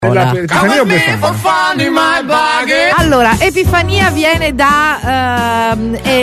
Epifania o Befana? Allora, Epifania viene da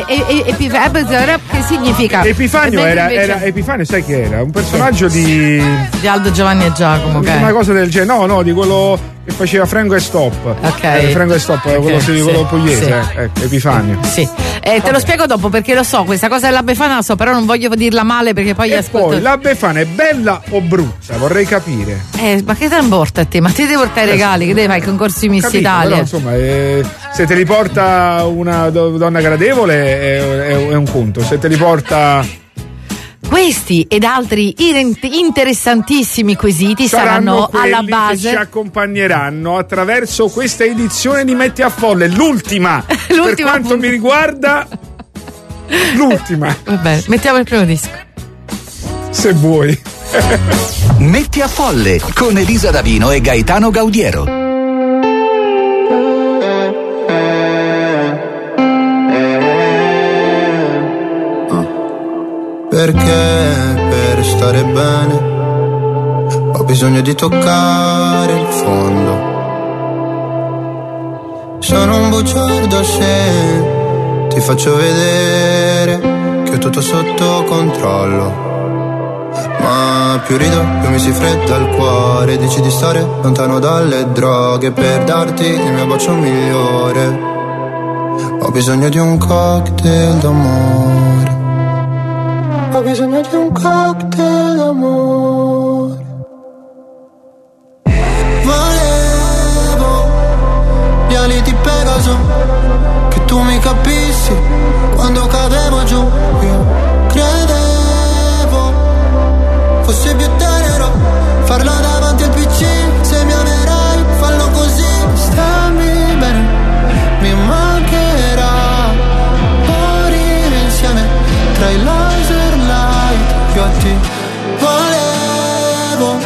che significa? Epifanio era Epifanio, sai che era? Un personaggio di Aldo, Giovanni e Giacomo, okay. Una cosa del genere, no, di quello che faceva Franco e Stop. Ok. Franco e Stop, quello pugliese, sì. Epifanio. Sì. Te lo spiego dopo perché lo so, questa cosa della Befana la so, però non voglio dirla male perché poi ascolto. Poi la Befana è bella o brutta? Vorrei capire. Ma che te ne importa a te? Ma te devi portare i regali, che devi fare i concorsi di Miss Italia? Però, insomma, se te li porta una donna gradevole è un conto, se te li porta. Questi ed altri interessantissimi quesiti saranno alla base che ci accompagneranno attraverso questa edizione di Metti a Folle, l'ultima per quanto mi riguarda, l'ultima. Vabbè, mettiamo il primo disco. Se vuoi. Metti a Folle con Elisa Davino e Gaetano Gaudiero. Perché per stare bene ho bisogno di toccare il fondo. Sono un bugiardo se ti faccio vedere che ho tutto sotto controllo. Ma più rido, più mi si fredda il cuore. Dici di stare lontano dalle droghe per darti il mio bacio migliore. Ho bisogno di un cocktail d'amore. Ho bisogno di un cocktail d'amore. Volevo gli ali di Pegaso, che tu mi capissi quando cadevo giù. Io credevo fosse più tenero farlo davanti al PC. Se mi amerai, fallo così. Stammi bene, mi mancherà morire insieme tra i laser light. Io a te volevo.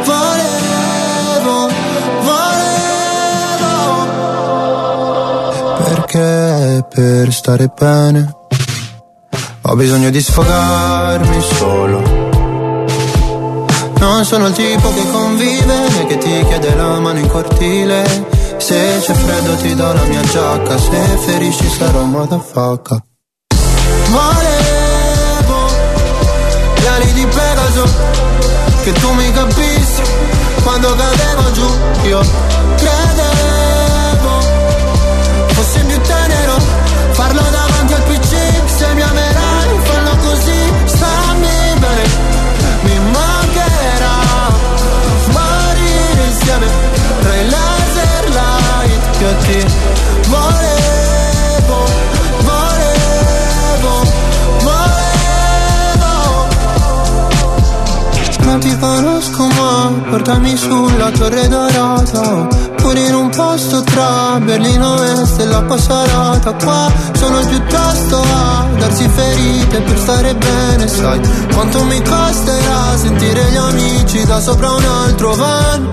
Perché per stare bene ho bisogno di sfogarmi solo. Non sono il tipo che convive né che ti chiede la mano in cortile. Se c'è freddo ti do la mia giacca, se ferisci sarò motherfucker. Volevo gli ali di Pegaso, che tu mi capissi quando cadevo giù. Io credevo fosse più tenero farlo davanti al PC. Se mi amerai, fallo così. Stammi bene, mi mancherà morire insieme tra i laser light. Io ti volevo. Non ti conosco ma portami sulla Torre Dorata, pure in un posto tra Berlino Est e la Passarata. Qua sono piuttosto a darsi ferite per stare bene. Sai quanto mi costerà sentire gli amici da sopra un altro van.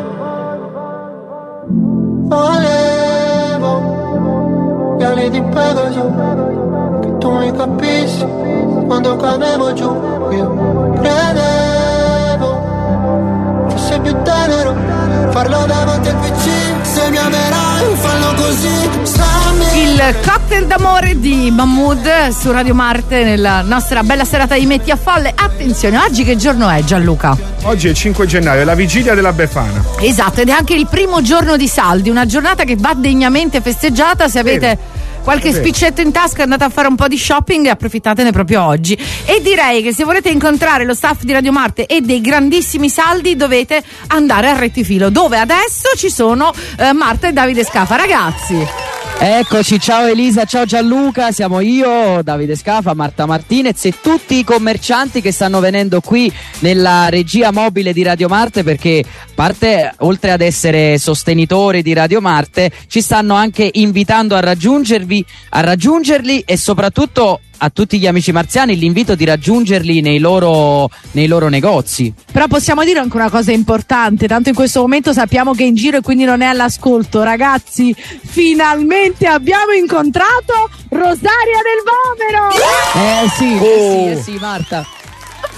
Volevo gli ali di Pegaso, che tu mi capissi quando cadevo giù. Io credevo fosse più tenero farlo davanti al PC. Se mi amerai, fallo così. Il cocktail d'amore di Mahmood su Radio Marte nella nostra bella serata di Metti a Folle. Attenzione, oggi che giorno è, Gianluca? Oggi è il 5 gennaio, è la vigilia della Befana. Esatto, ed è anche il primo giorno di saldi, una giornata che va degnamente festeggiata. Se avete qualche spiccetto in tasca, andate a fare un po' di shopping e approfittatene proprio oggi. E direi che se volete incontrare lo staff di Radio Marte e dei grandissimi saldi dovete andare a Rettifilo, dove adesso ci sono Marta e Davide Scafa. Ragazzi, eccoci, ciao Elisa, ciao Gianluca, siamo io, Davide Scafa, Marta Martinez e tutti i commercianti che stanno venendo qui nella regia mobile di Radio Marte, perché parte, oltre ad essere sostenitori di Radio Marte, ci stanno anche invitando a raggiungerli e soprattutto a tutti gli amici marziani l'invito di raggiungerli nei loro negozi. Però possiamo dire anche una cosa importante, tanto in questo momento sappiamo che è in giro e quindi non è all'ascolto. Ragazzi, finalmente abbiamo incontrato Rosaria del Vomero! Sì, Marta.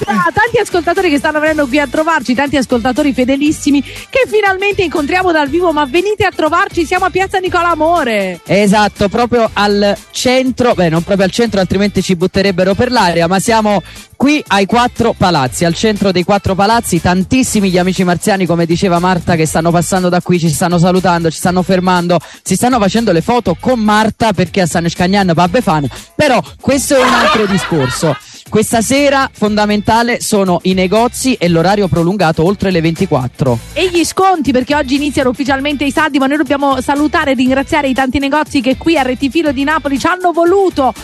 tanti ascoltatori che stanno venendo qui a trovarci, tanti ascoltatori fedelissimi che finalmente incontriamo dal vivo, ma venite a trovarci, siamo a Piazza Nicola Amore. Esatto, proprio al centro, non proprio al centro, altrimenti ci butterebbero per l'aria, ma siamo qui ai Quattro Palazzi, al centro dei Quattro Palazzi. Tantissimi gli amici marziani, come diceva Marta, che stanno passando da qui, ci stanno salutando, ci stanno fermando, si stanno facendo le foto con Marta perché stanno scagnando Babbe Fan, però questo è un altro discorso. Questa sera fondamentale sono i negozi e l'orario prolungato oltre le 24. E gli sconti, perché oggi iniziano ufficialmente i saldi, ma noi dobbiamo salutare e ringraziare i tanti negozi che qui a Rettifilo di Napoli ci hanno voluto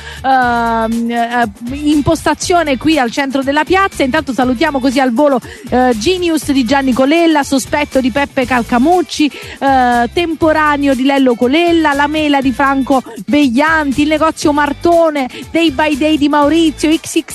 impostazione qui al centro della piazza. Intanto salutiamo così al volo Genius di Gianni Colella, Sospetto di Peppe Calcamucci, Temporaneo di Lello Colella, La Mela di Franco Beglianti, il negozio Martone, Day by Day di Maurizio, XXL,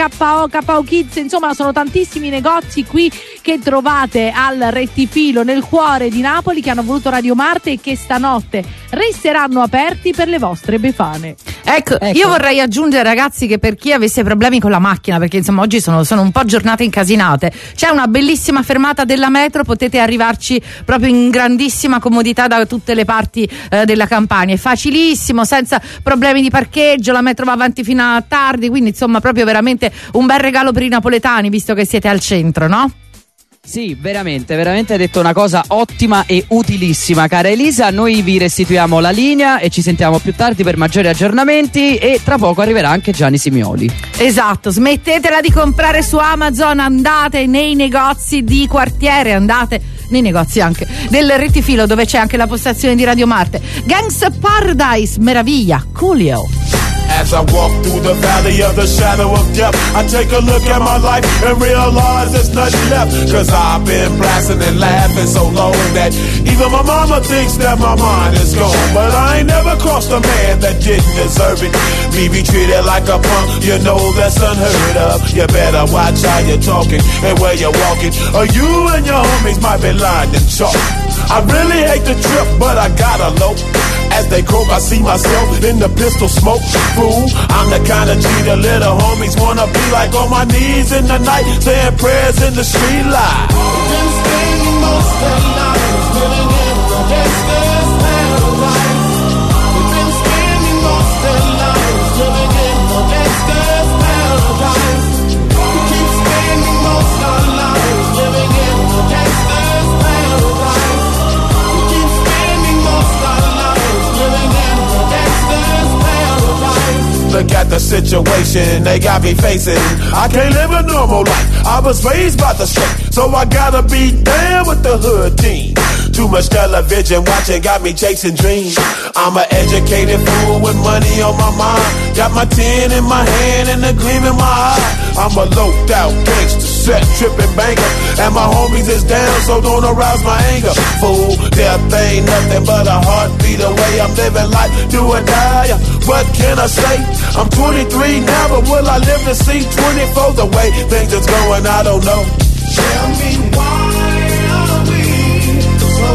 KO Kids, insomma sono tantissimi negozi qui che trovate al Rettifilo nel cuore di Napoli, che hanno voluto Radio Marte e che stanotte resteranno aperti per le vostre befane. Ecco, io vorrei aggiungere, ragazzi, che per chi avesse problemi con la macchina, perché insomma oggi sono un po' giornate incasinate, c'è una bellissima fermata della metro, potete arrivarci proprio in grandissima comodità da tutte le parti della Campania, è facilissimo, senza problemi di parcheggio, la metro va avanti fino a tardi, quindi insomma proprio veramente un bel regalo per i napoletani, visto che siete al centro, no? Sì, veramente hai detto una cosa ottima e utilissima, cara Elisa. Noi vi restituiamo la linea e ci sentiamo più tardi per maggiori aggiornamenti, e tra poco arriverà anche Gianni Simioli. Esatto, smettetela di comprare su Amazon, andate nei negozi di quartiere, andate nei negozi anche del Rettifilo, dove c'è anche la postazione di Radio Marte. Gangs Paradise, meraviglia, Coolio. As I walk through the valley of the shadow of death, I take a look at my life and realize there's nothing left. Cause I've been blasting and laughing so long that even my mama thinks that my mind is gone. But I ain't never crossed a man that didn't deserve it. Me be treated like a punk, you know that's unheard of. You better watch how you're talking and where you're walking, or you and your homies might be lying in chalk. I really hate the trip, but I gotta low. As they croak, I see myself in the pistol smoke. Fool, I'm the kind of G the little homies wanna be like, on my knees in the night, saying prayers in the street light. Been spending most of the night living in the gangster's paradise. We've been spending most of the night living in the gangster's paradise. We keep spending most of our lives living in the gangster's paradise. We keep spending most of our lives living in the gangster's paradise. Look at the situation they got me facing. I can't live a normal life. I was raised by the street, so I gotta be down with the hood team. Too much television watching got me chasing dreams. I'm an educated fool with money on my mind. Got my tin in my hand and a gleam in my eye. I'm a loped out gangster, set tripping banker, and my homies is down, so don't arouse my anger. Fool, death ain't nothing but a heartbeat away. I'm living life, do or die. What can I say? I'm 23 now, but will I live to see 24? The way things is going, I don't know. Tell me why are we so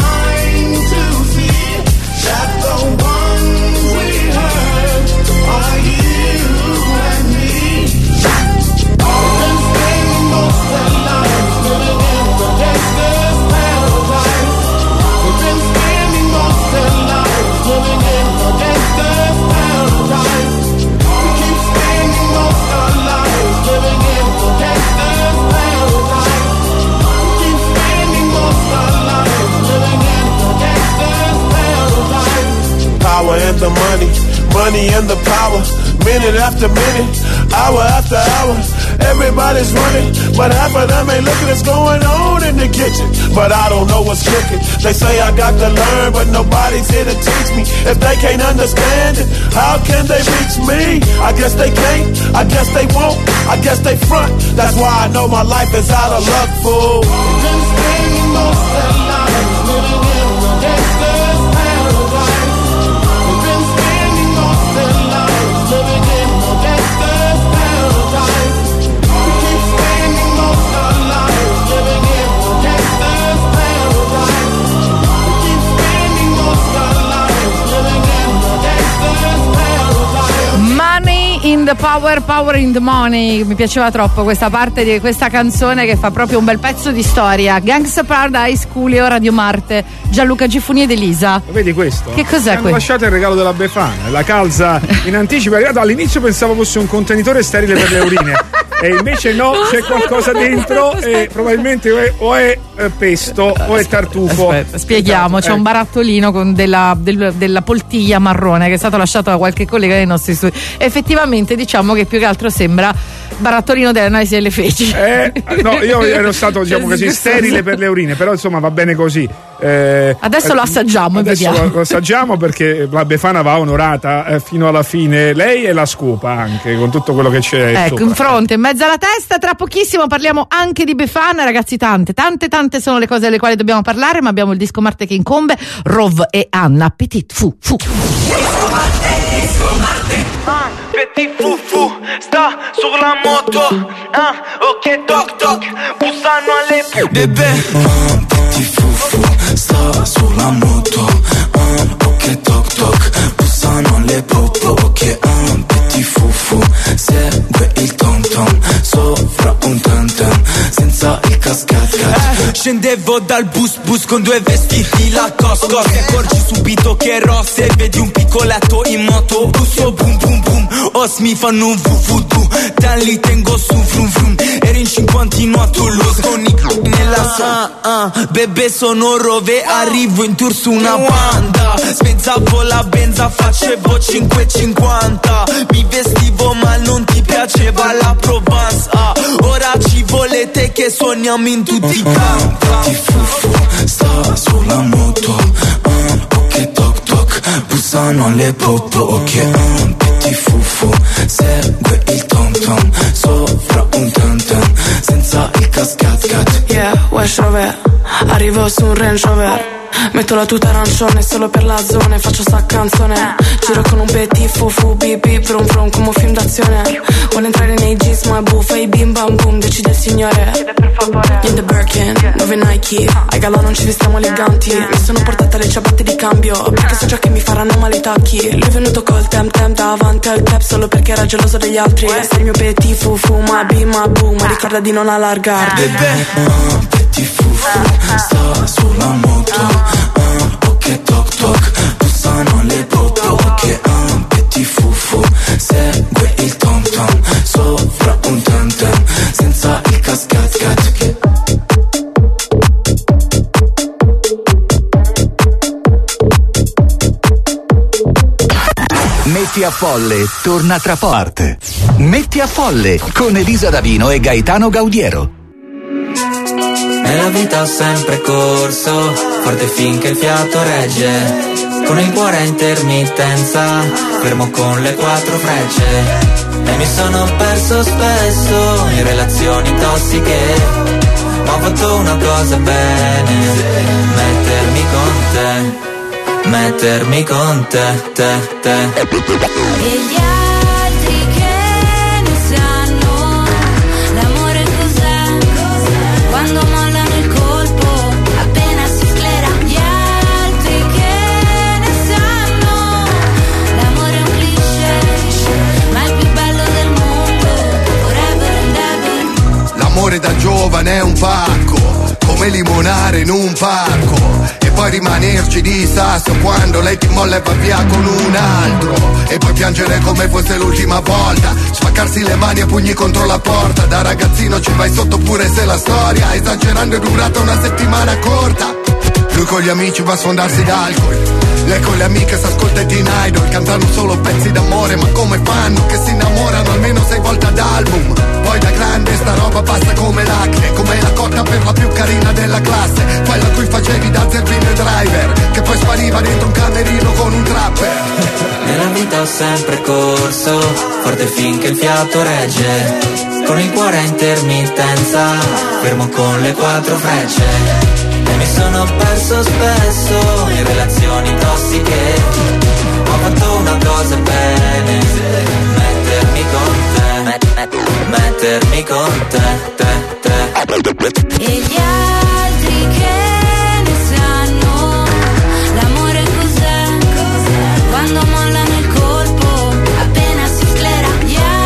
blind to see that the ones we hurt are you and me? We've been spending most of our lives living in the gangster's paradise. We've been spending most of our lives living in the gangster's paradise. We keep spending most of our lives living in the gangster's paradise. We keep spending most of our lives living in the gangster's paradise. Power and the money, money and the power. Minute after minute, hour after hour, everybody's running, but half of them ain't looking what's going on in the kitchen. But I don't know what's cooking. They say I got to learn, but nobody's here to teach me. If they can't understand it, how can they reach me? I guess they can't, I guess they won't, I guess they front. That's why I know my life is out of luck, fool. We've been spending most of our lives living in the gangster's paradise. We've been spending most of our lives living in the gangster's paradise. We keep spending most of our lives living in the gangster's paradise. We keep spending most of our lives living in the gangster's paradise. Money in in the power, power in the money. Mi piaceva troppo questa parte di questa canzone che fa proprio un bel pezzo di storia. Gangsta Paradise, Coolio, Radio Marte, Gianluca Giffoni ed Elisa. Vedi questo? Che cos'è questo? Hanno lasciato il regalo della Befana, la calza in anticipo è arrivato. All'inizio pensavo fosse un contenitore sterile per le urine. E invece no, c'è qualcosa dentro e probabilmente o è pesto o è tartufo. Aspetta, spieghiamo, c'è un barattolino con della poltiglia marrone che è stato lasciato da qualche collega dei nostri studi. Effettivamente diciamo che più che altro sembra barattolino dell'analisi delle feci. No, io ero stato diciamo così sterile per le urine, però insomma va bene così. Adesso lo assaggiamo e vediamo. Lo assaggiamo perché la Befana va onorata fino alla fine, lei e la scopa anche con tutto quello che c'è. Ecco, in fronte, in mezzo alla testa. Tra pochissimo parliamo anche di Befana, ragazzi. Tante sono le cose delle quali dobbiamo parlare, ma abbiamo il disco Marte che incombe. Rov e Anna Petit Fu. Disco Marte. Petit Fu sta sulla moto. Ok toc toc, bussano alle bebè. Petit Fu sta sulla moto. Ok toc toc, bussano alle popo. Ok Petit Fu segue il tom tom sopra un tam tam senza il cascat. Scendevo dal bus con due vestiti Lacoste. Ti accorgi subito che rosse, vedi un piccoletto in moto. Busso boom boom boom, os mi fanno un vuvudu. Dan li tengo su frum frum. Ero in cinquantino a Toulouse con i nella bebè sono Rove, arrivo in tour su una banda. Spezzavo la benza, facevo 5,50. Mi vestivo ma non ti piaceva la Provence. Ora ci volete che suoniamo in tutti i campi. Petit Fu sta sulla moto. Ok toc toc, bussano alle popo. Ok Petit Fu segue il tom tom sopra un tam tam senza il cascat. Yeah, West Rover, arrivo su un Range Rover. Metto la tuta arancione solo per la zona e faccio sta canzone. Giro con un Petit Fu bip bip vrum vrum come un film d'azione. Vuole entrare nei jeans ma è buffa e bim bam boom, decide il signore. Chiede per favore. In the Birkin, 9 Nike. Ai galà non ci vestiamo eleganti. Mi sono portata le ciabatte di cambio perché so già che mi faranno male i tacchi. Lui è venuto col tem davanti al cap solo perché era geloso degli altri. Sei il mio Petit Fu ma bim ma boom, ma ricorda di non allargarti. Bebè, Petit Fu sta sulla moto. Ok toc toc, bussano le popo. Ok Petit Fu segue il tom tom sopra un tam tam senza il cascat. Metti a Folle torna tra parte. Metti a Folle con Elisa Davino e Gaetano Gaudiero. Nella vita ho sempre corso, forte finché il fiato regge. Con il cuore a intermittenza, fermo con le 4 frecce. E mi sono perso spesso in relazioni tossiche. Ma ho fatto una cosa bene, mettermi con te. E gli altri che ne sanno, l'amore cos'è? Quando mollano il colpo, appena si sclera. Gli altri che ne sanno, l'amore è un cliché, ma è il più bello del mondo, forever and ever. L'amore da giovane è un pacco, come limonare in un parco. E poi rimanerci di sasso quando lei ti molla e va via con un altro. E poi piangere come fosse l'ultima volta, spaccarsi le mani a pugni contro la porta. Da ragazzino ci vai sotto pure se la storia, esagerando, è durata una settimana corta. Lui con gli amici va a sfondarsi d'alcol, lei con le amiche s'ascolta i Teen Idol. Cantano solo pezzi d'amore, ma come fanno che si innamorano almeno 6 volte ad album. Poi da grande sta roba passa come l'acne, come la cotta per la più carina della classe. Quella a cui facevi da zerbino e driver, che poi spariva dentro un camerino con un trapper. Nella vita ho sempre corso, forte finché il fiato regge. Con il cuore a intermittenza, fermo con le 4 frecce. E mi sono perso spesso in relazioni tossiche. Ho fatto una cosa bene, mettermi con te. E gli altri che ne sanno, l'amore cos'è? Quando mollano il colpo, appena si sclera. Gli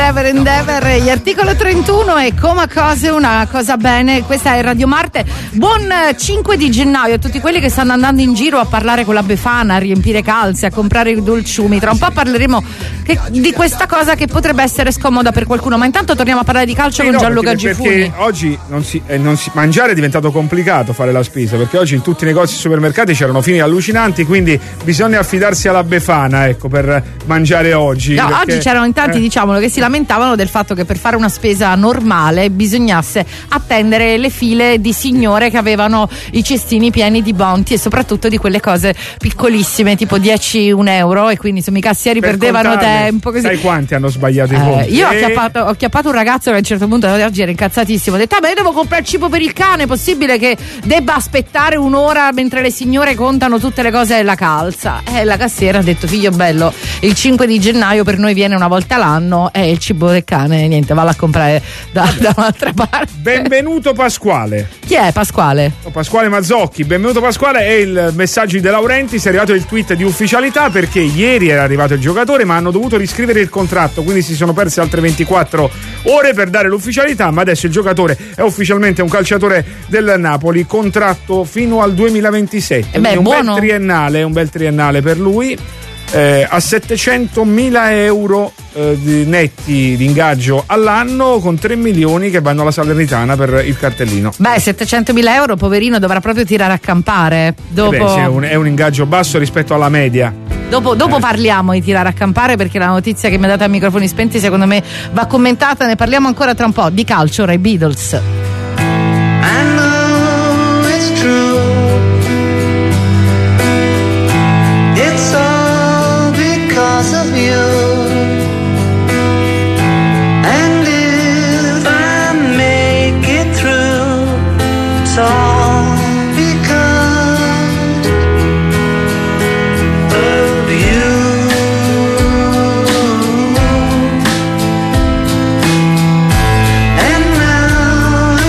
Ever and Ever, gli Articolo 31 e come cose una cosa bene. Questa è Radio Marte. Buon 5 di gennaio a tutti quelli che stanno andando in giro a parlare con la Befana, a riempire calze, a comprare i dolciumi. Tra un po' parleremo di questa cosa che potrebbe essere scomoda per qualcuno, ma intanto torniamo a parlare di calcio con Gianluca Gifuni. Perché oggi mangiare è diventato complicato, fare la spesa, perché oggi in tutti i negozi e supermercati c'erano fini allucinanti, quindi bisogna affidarsi alla Befana, ecco, per mangiare oggi. No, perché, oggi c'erano in tanti, diciamolo, che si lamentavano del fatto che per fare una spesa normale bisognasse attendere le file di signore che avevano i cestini pieni di Bounty e soprattutto di quelle cose piccolissime, tipo 10 1 euro, e quindi insomma i cassieri perdevano tempo. Così. Sai quanti hanno sbagliato i conti? Io ho chiappato un ragazzo che a un certo punto oggi era incazzatissimo, ho detto: ma io devo comprare il cibo per il cane, è possibile che debba aspettare un'ora mentre le signore contano tutte le cose della calza? La cassiera ha detto: figlio bello, il 5 di gennaio per noi viene una volta l'anno e il cibo del cane niente, valla a comprare da un'altra parte. Benvenuto Pasquale. Chi è Pasquale? Pasquale Mazzocchi. Benvenuto Pasquale, è il messaggio di De Laurentiis, è arrivato il tweet di ufficialità perché ieri era arrivato il giocatore ma hanno dovuto riscrivere il contratto, quindi si sono perse altre 24 ore per dare l'ufficialità, ma adesso il giocatore è ufficialmente un calciatore del Napoli, contratto fino al 2027. Un bel triennale per lui. A 700.000 euro netti di ingaggio all'anno, con 3 milioni che vanno alla Salernitana per il cartellino. 700.000 euro, poverino, dovrà proprio tirare a campare. Dopo... è un ingaggio basso rispetto alla media. Dopo parliamo di tirare a campare, perché la notizia che mi ha dato a microfoni spenti secondo me va commentata, ne parliamo ancora tra un po'. Di calcio, ora i Beatles. I know it's true. It's all because of you. And if I make it through, it's all because of you. And now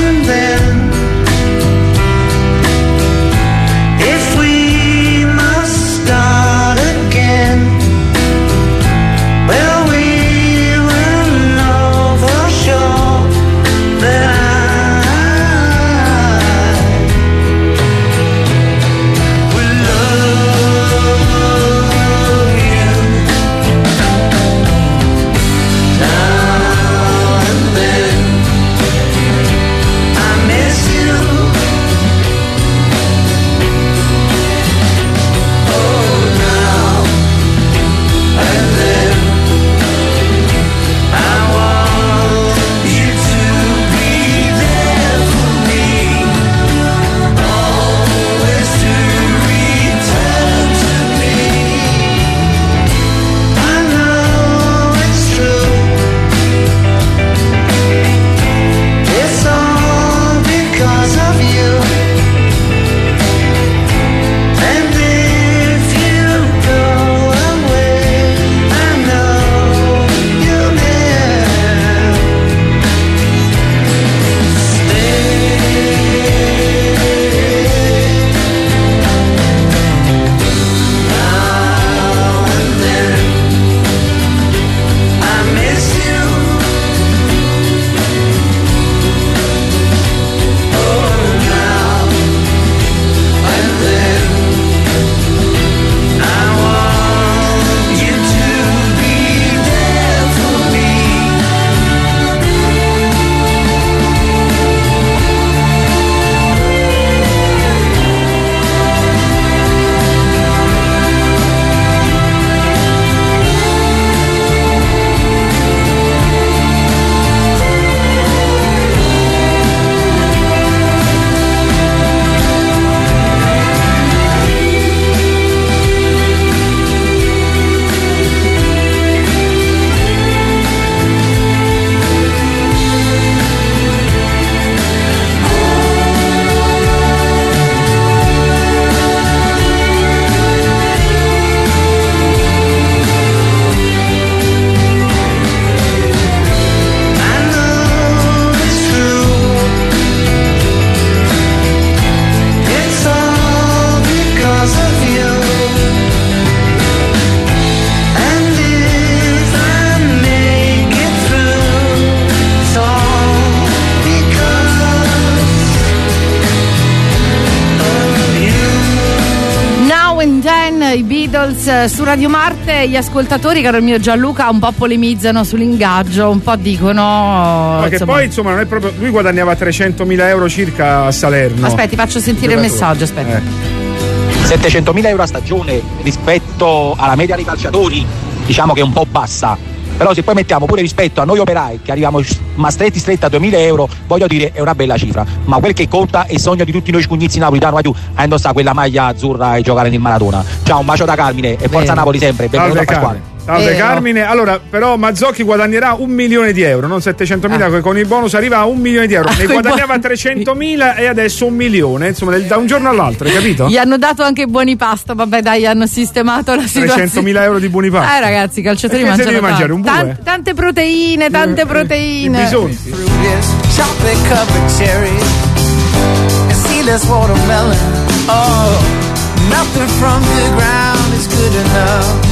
i Beatles su Radio Marte. Gli ascoltatori, caro il mio Gianluca, un po' polemizzano sull'ingaggio, un po' dicono ma che poi insomma non è proprio, lui guadagnava 300.000 euro circa a Salerno. Aspetti, faccio sentire il messaggio, aspetta. 700.000 euro a stagione rispetto alla media dei calciatori, diciamo che è un po' bassa. Però se poi mettiamo pure rispetto a noi operai che arriviamo ma stretti a 2.000 euro, voglio dire, è una bella cifra. Ma quel che conta è il sogno di tutti noi scugnizzi napolitani, ma tu a indossare quella maglia azzurra e giocare nel Maradona. Ciao, un bacio da Carmine e forza Napoli sempre. Benvenuto a Pasquale. Salve Carmine. Allora, però Mazzocchi guadagnerà 1 milione di euro, non 700.000, con il bonus arriva a 1 milione di euro. Ne guadagnava 300.000 e adesso 1 milione, insomma, da un giorno all'altro, hai capito? Gli hanno dato anche buoni pasto, vabbè dai, hanno sistemato la situazione. 300.000 euro di buoni pasto. Ragazzi, i calciatori mangiano mangiare un bue. Tante proteine, tante proteine. Bisogno. Chocolate covered cherries and seedless watermelon. Oh, nothing from the ground is good enough.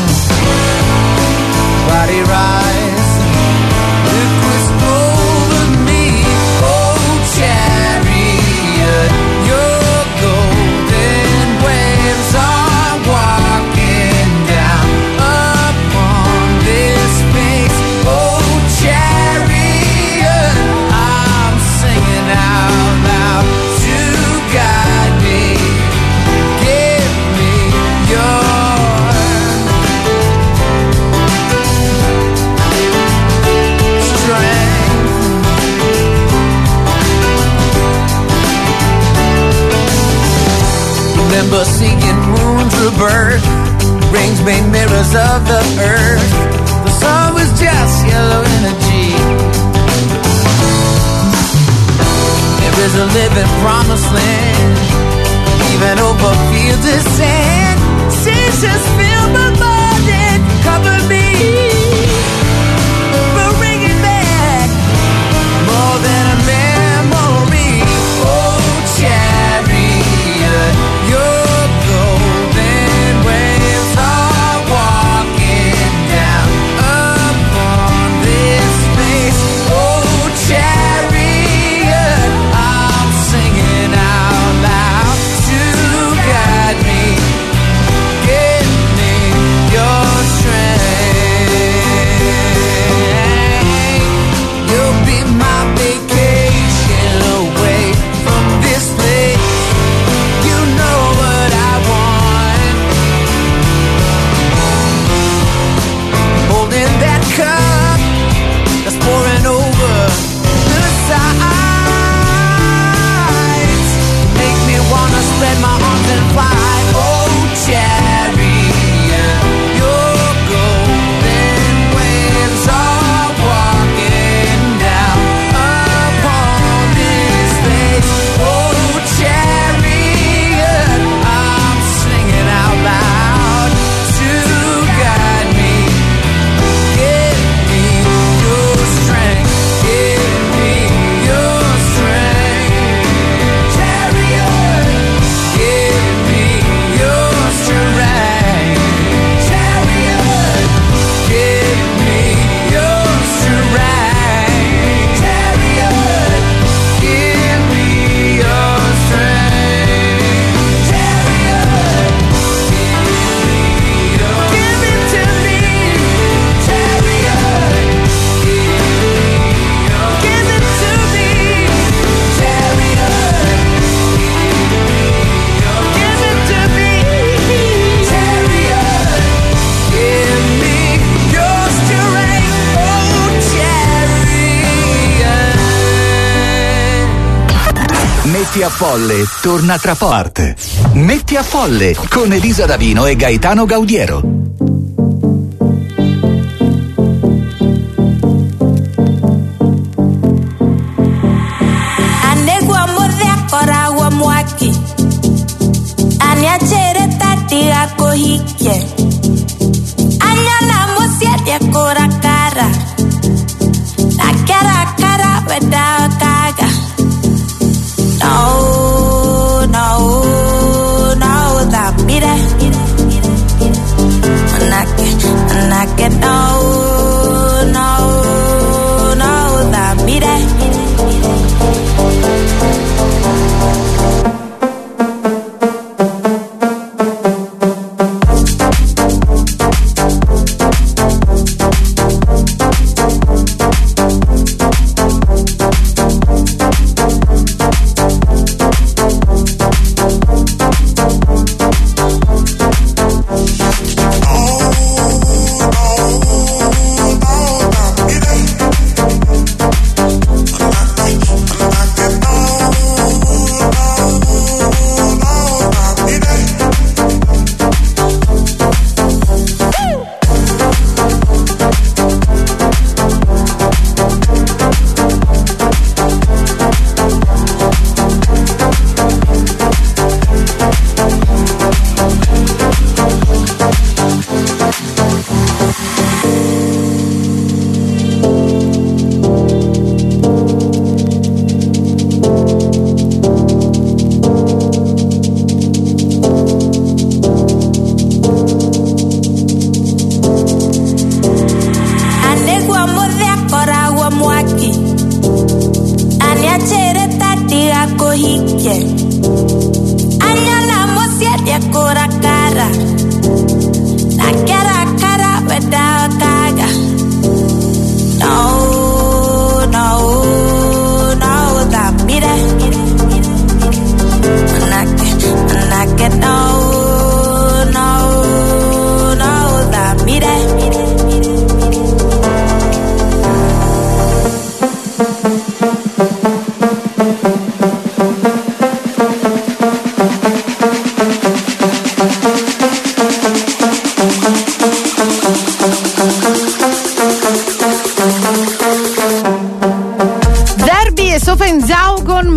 Body rise, liquids over me. Oh, chariot, your golden waves are walking down upon this space. Oh, chariot, I'm singing out loud to guide me. Give me your remember seeing moons rebirth, rings made mirrors of the earth. The sun was just yellow energy. There is a living promised land, even over fields of sand. Seasons fill my mind and cover me. But bring it back, more than a memory. Oh, chariot, your golden waves are walking down upon this space. Oh, chariot, I'm singing out loud to guide me. Give me your strength. You'll be my vacation away from this place. You know what I want. Holding that cup that's pouring over the sides. Make me wanna spread my arms and fly. Oh, chariot, your golden waves are walking down upon this space. Oh, chariot, I'm singing out loud to guide me. Give me your strength. Give me your strength. Chariot, give me your strength. Chariot, give me your strength. Chariot, give me your strength. Chariot, give it to me. Chariot, give it to me. Chariot, give it to me. Chariot, give me your strength. Oh, chariot. Metti a Folle torna tra parte. Metti a Folle con Elisa Davino e Gaetano Gaudiero. Anegua mordea coragua muaki. Aniachere tatiga kohike. Anyana mosia cora cara. La cara weda kaga. No, that mire. Anake, no, that mire.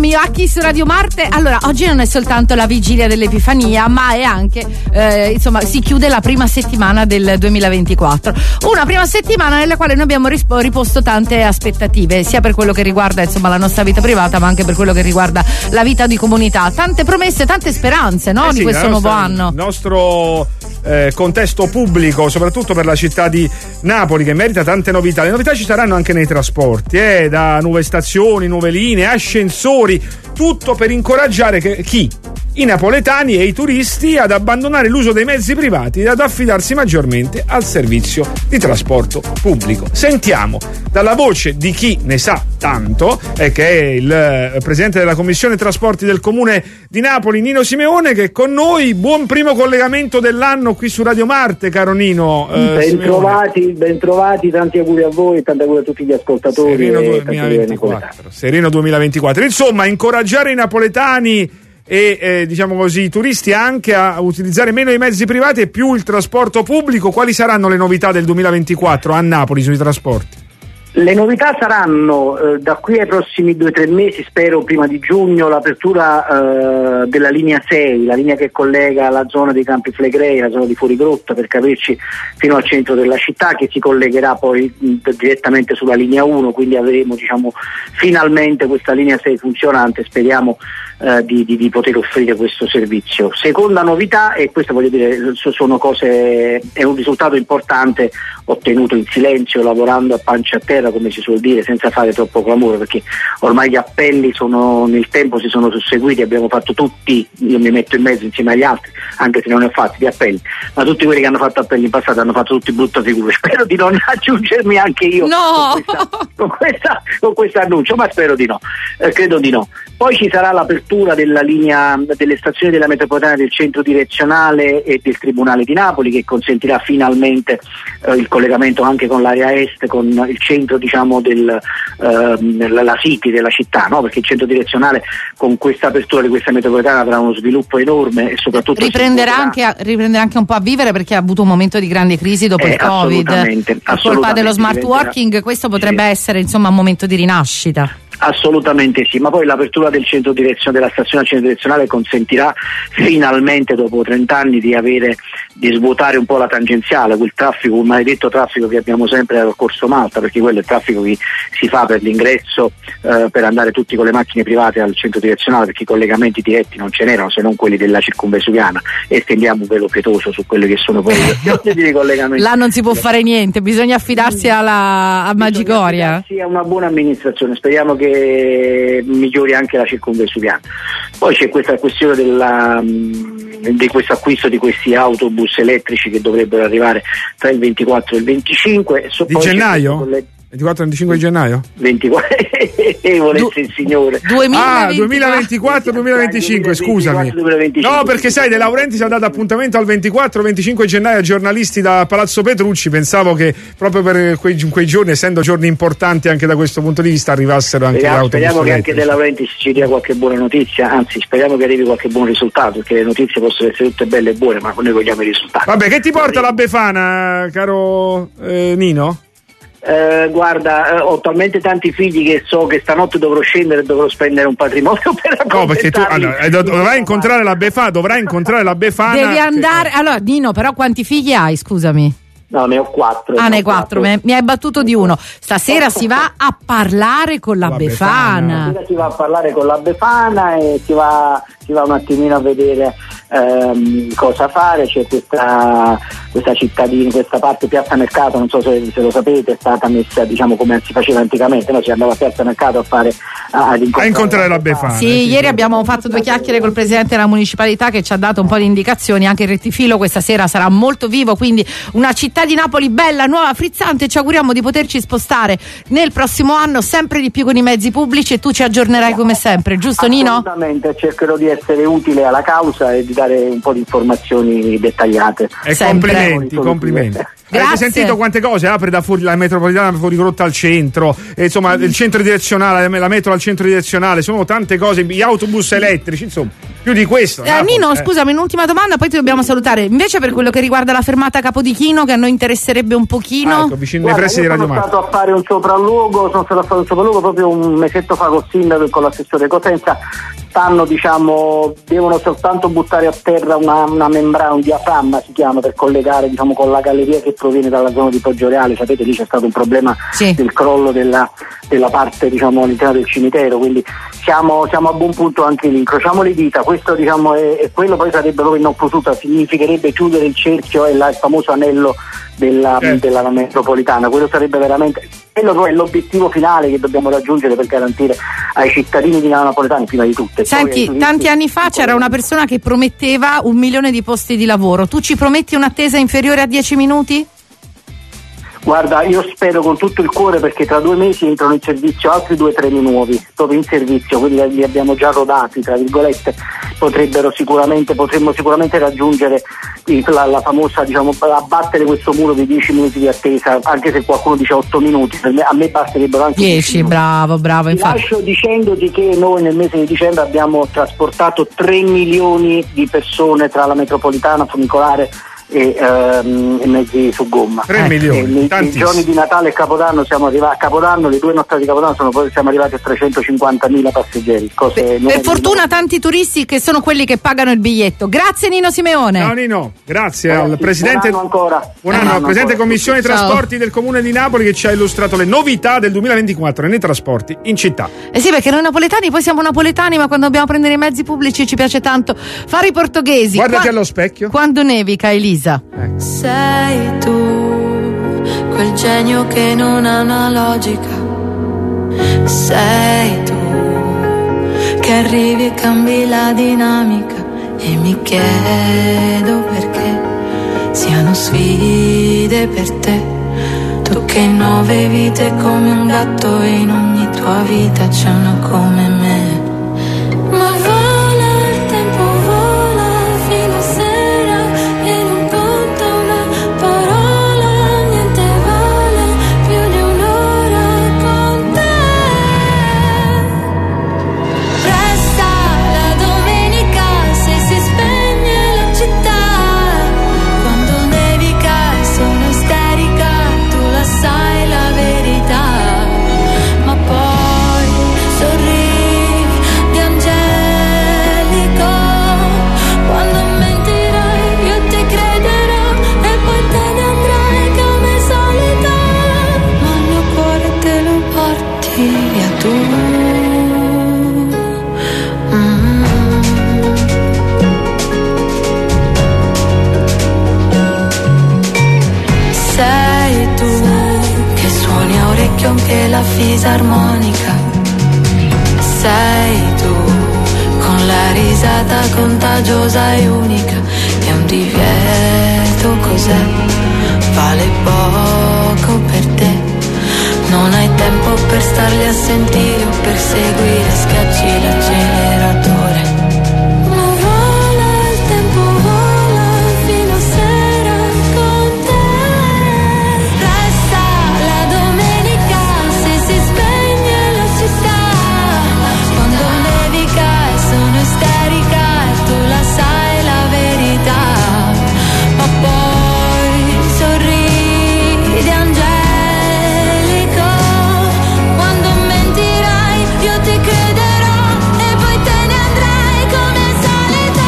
mi va chi su Radio Marte. Allora, oggi non è soltanto la vigilia dell'Epifania, ma è anche insomma, si chiude la prima settimana del 2024. Una prima settimana nella quale noi abbiamo riposto tante aspettative, sia per quello che riguarda insomma la nostra vita privata, ma anche per quello che riguarda la vita di comunità. Tante promesse, tante speranze, no? Di questo nuovo anno. Il nostro contesto pubblico, soprattutto per la città di Napoli, che merita tante novità. Le novità ci saranno anche nei trasporti, da nuove stazioni, nuove linee, ascensori, tutto per incoraggiare i napoletani e i turisti ad abbandonare l'uso dei mezzi privati ed ad affidarsi maggiormente al servizio di trasporto pubblico. Sentiamo dalla voce di chi ne sa tanto, che è il presidente della commissione trasporti del comune di Napoli, Nino Simeone, che è con noi. Buon primo collegamento dell'anno qui su Radio Marte, caro Nino. Bentrovati, tanti auguri a voi, tanti auguri a tutti gli ascoltatori. Sereno 2024. Insomma, incoraggiare i napoletani e diciamo così i turisti anche a utilizzare meno i mezzi privati e più il trasporto pubblico. Quali saranno le novità del 2024 a Napoli sui trasporti? Le novità saranno da qui ai prossimi 2-3 mesi, spero prima di giugno, l'apertura della linea 6, la linea che collega la zona dei Campi Flegrei, la zona di Fuorigrotta, per capirci, fino al centro della città, che si collegherà poi direttamente sulla linea 1, quindi avremo finalmente questa linea 6 funzionante. Speriamo di poter offrire questo servizio. Seconda novità, e questo voglio dire sono cose, è un risultato importante ottenuto in silenzio, lavorando a pancia a terra, come si suol dire, senza fare troppo clamore, perché ormai gli appelli nel tempo si sono susseguiti, abbiamo fatto tutti, io mi metto in mezzo insieme agli altri, anche se non ne ho fatti di appelli, ma tutti quelli che hanno fatto appelli in passato hanno fatto tutti brutta figura. Spero di non aggiungermi anche io con questo annuncio, ma spero di no, credo di no. Poi ci sarà l'apertura della linea delle stazioni della metropolitana del centro direzionale e del Tribunale di Napoli, che consentirà finalmente il collegamento anche con l'area est, con il centro la City della città, no? Perché il centro direzionale con questa apertura di questa metropolitana avrà uno sviluppo enorme e soprattutto riprenderà anche un po' a vivere, perché ha avuto un momento di grande crisi dopo il Covid. A colpa dello smart working questo potrebbe essere insomma un momento di rinascita. Assolutamente sì, ma poi l'apertura del centro della stazione al centro direzionale consentirà finalmente dopo 30 anni di svuotare un po' la tangenziale, quel maledetto traffico che abbiamo sempre al Corso Malta, perché quello è il traffico che si fa per l'ingresso per andare tutti con le macchine private al centro direzionale, perché i collegamenti diretti non ce n'erano se non quelli della circumvesuviana, e stendiamo un velo pietoso su quelli che sono poi i collegamenti. Là non si può fare niente, bisogna affidarsi a Magicoria. Sì, a una buona amministrazione, speriamo che migliori anche la circumvesuviana. Poi c'è questa questione di questo acquisto di questi autobus elettrici che dovrebbero arrivare tra il 24 e il 25 di gennaio? 24-25 di gennaio? 24 volesse il signore. 2024-2025, scusami. 2025. No, perché sai, De Laurentiis ha dato appuntamento al 24-25 gennaio ai giornalisti da Palazzo Petrucci. Pensavo che proprio per quei giorni, essendo giorni importanti anche da questo punto di vista, arrivassero anche gli autobus. Speriamo che anche De Laurentiis ci dia qualche buona notizia, anzi speriamo che arrivi qualche buon risultato, perché le notizie possono essere tutte belle e buone, ma noi vogliamo i risultati. Vabbè, che ti porta la Befana, caro Nino? Guarda, ho talmente tanti figli che so che stanotte dovrò scendere e dovrò spendere un patrimonio per no, perché tu dovrai incontrare la Befana, devi andare. Allora Nino, però quanti figli hai, scusami? No, ne ho 4. Ne hai 4, mi hai battuto di uno. Stasera si va a parlare con la Befana. Stasera si va a parlare con la Befana e si va un attimino a vedere cosa fare. C'è questa cittadina, questa parte Piazza Mercato, non so se lo sapete, è stata messa diciamo come si faceva anticamente, no? Si andava a Piazza Mercato a incontrare la Befana. Sì, ieri abbiamo fatto 2 chiacchiere col presidente della municipalità, che ci ha dato un po' di indicazioni. Anche il rettifilo questa sera sarà molto vivo, quindi una città di Napoli bella, nuova, frizzante. Ci auguriamo di poterci spostare nel prossimo anno sempre di più con i mezzi pubblici, e tu ci aggiornerai come sempre, giusto Nino? Assolutamente, cercherò di essere utile alla causa e di dare un po' di informazioni dettagliate. E complimenti. Avete sentito quante cose apre da fuori la metropolitana fuorigrotta al centro, insomma il centro direzionale, la metro al centro direzionale, sono tante cose, gli autobus elettrici, insomma più di questo. Nino, scusami, un'ultima domanda, poi ti dobbiamo salutare. Invece per quello che riguarda la fermata Capodichino, che a noi interesserebbe un pochino. Ecco, vicino ai pressi di Radio Marte. Sono stato a fare un sopralluogo, proprio un mesetto fa col sindaco e con l'assessore Cosenza. Devono soltanto buttare a terra una membrana, un diaframma si chiama, per collegare con la galleria che proviene dalla zona di Poggioreale. Sapete, lì c'è stato un problema del crollo della parte all'interno del cimitero, quindi siamo a buon punto anche lì, incrociamo le dita. Questo è quello, poi sarebbe proprio non potuta, significherebbe chiudere il cerchio e il famoso anello della metropolitana. Quello sarebbe veramente, quello è l'obiettivo finale che dobbiamo raggiungere per garantire ai cittadini di napoletani prima di tutto. Senti, tanti anni fa c'era una persona che prometteva 1 milione di posti di lavoro. Tu ci prometti un'attesa inferiore a 10 minuti? Guarda, io spero con tutto il cuore, perché tra 2 mesi entrano in servizio altri 2 treni nuovi, proprio in servizio, quindi li abbiamo già rodati, tra virgolette. Potremmo sicuramente raggiungere la famosa, abbattere questo muro di 10 minuti di attesa, anche se qualcuno dice 8 minuti, a me basterebbero anche 10. Bravo, infatti. Lascio dicendoti che noi nel mese di dicembre abbiamo trasportato 3 milioni di persone tra la metropolitana, funicolare e mezzi su gomma. 3 milioni. I giorni di Natale e Capodanno siamo arrivati, le 2 nottate di Capodanno siamo arrivati a 350.000 passeggeri. Per fortuna tanti turisti che sono quelli che pagano il biglietto. Grazie Nino Simeone. Ciao Nino, grazie al presidente. Buon anno al presidente Commissione Ciao. Trasporti del Comune di Napoli, che ci ha illustrato le novità del 2024 nei trasporti in città. Sì, perché noi napoletani poi siamo napoletani, ma quando dobbiamo prendere i mezzi pubblici ci piace tanto fare i portoghesi. Guardati allo specchio. Quando nevica, Elisa. Sei tu, quel genio che non ha una logica. Sei tu, che arrivi e cambi la dinamica. E mi chiedo perché siano sfide per te. Tu che 9 vite come un gatto, e in ogni tua vita c'è una come me. Ma vola il tempo, vola fino a sera, e non conta una parola, niente vale più di un'ora con te. Resta la domenica se si spegne la città, quando nevica e sono isterica, tu la sai la verità, ma poi sorridi angelico, quando mentirai io ti crederò e poi te ne andrai come solito, ma il mio cuore te lo porti via tu. Sei tu che suoni a orecchio anche la fisarmonica. Sei tu con la risata contagiosa e unica. È un divieto, cos'è? Vale poco per te. Non hai tempo per starli a sentire o per seguire, schiacci l'acceleratore. Ma vola il tempo, vola fino a sera con te. Resta la domenica se si spegne la città, quando nevica e sono isterica e tu la sai la verità, ma poi sorridi angelico, quando mentirai io ti crederò e poi te ne andrai come solito.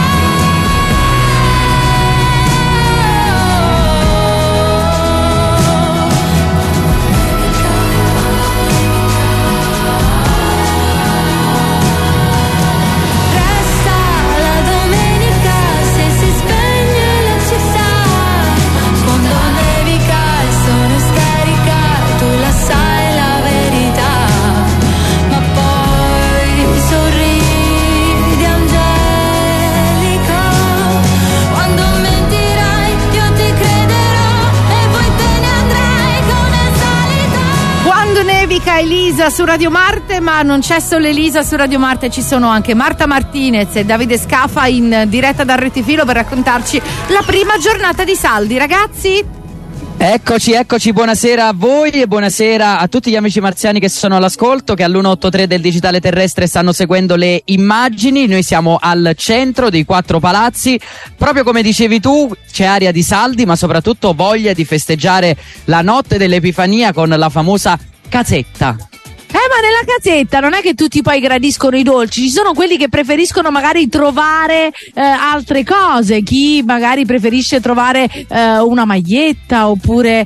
Resta la domenica se si spegne la città, quando nevica e sono isterica e tu la sai la verità, ma poi sorridi angelico, quando mentirai io ti crederò e poi te ne andrai come solito. Quando nevica, Elisa su Radio Marte, ma non c'è solo Elisa su Radio Marte, ci sono anche Marta Martinez e Davide Scafa in diretta dal rettifilo per raccontarci la prima giornata di saldi, ragazzi. Eccoci, buonasera a voi e buonasera a tutti gli amici marziani che sono all'ascolto, che all'183 del digitale terrestre stanno seguendo le immagini. Noi siamo al centro dei 4 palazzi, proprio come dicevi tu, c'è aria di saldi ma soprattutto voglia di festeggiare la notte dell'Epifania con la famosa casetta. Ma nella casetta non è che tutti poi gradiscono i dolci, ci sono quelli che preferiscono magari trovare altre cose, chi magari preferisce trovare una maglietta oppure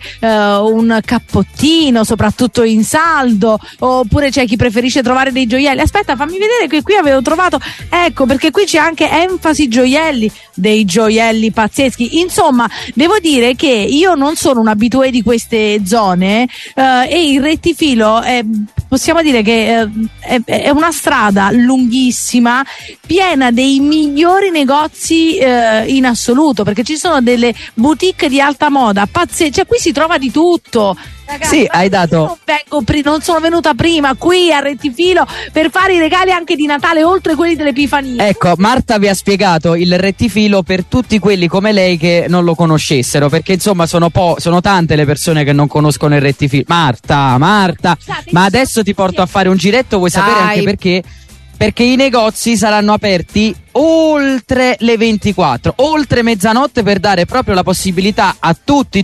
un cappottino, soprattutto in saldo, oppure c'è chi preferisce trovare dei gioielli. Aspetta, fammi vedere che qui avevo trovato, ecco, perché qui c'è anche enfasi gioielli, dei gioielli pazzeschi. Insomma, devo dire che io non sono un abitué di queste zone e il rettifilo possiamo dire che è una strada lunghissima, piena dei migliori negozi in assoluto, perché ci sono delle boutique di alta moda pazzesche, cioè qui si trova di tutto. Ragazzi, sì, hai dato. Non sono venuta prima qui a Rettifilo per fare i regali anche di Natale, oltre quelli dell'Epifania. Ecco, Marta vi ha spiegato il rettifilo per tutti quelli come lei che non lo conoscessero, perché insomma sono tante le persone che non conoscono il rettifilo. Marta, ma adesso ti porto a fare un giretto, vuoi sapere anche perché? Perché i negozi saranno aperti oltre le 24, oltre mezzanotte, per dare proprio la possibilità a tutti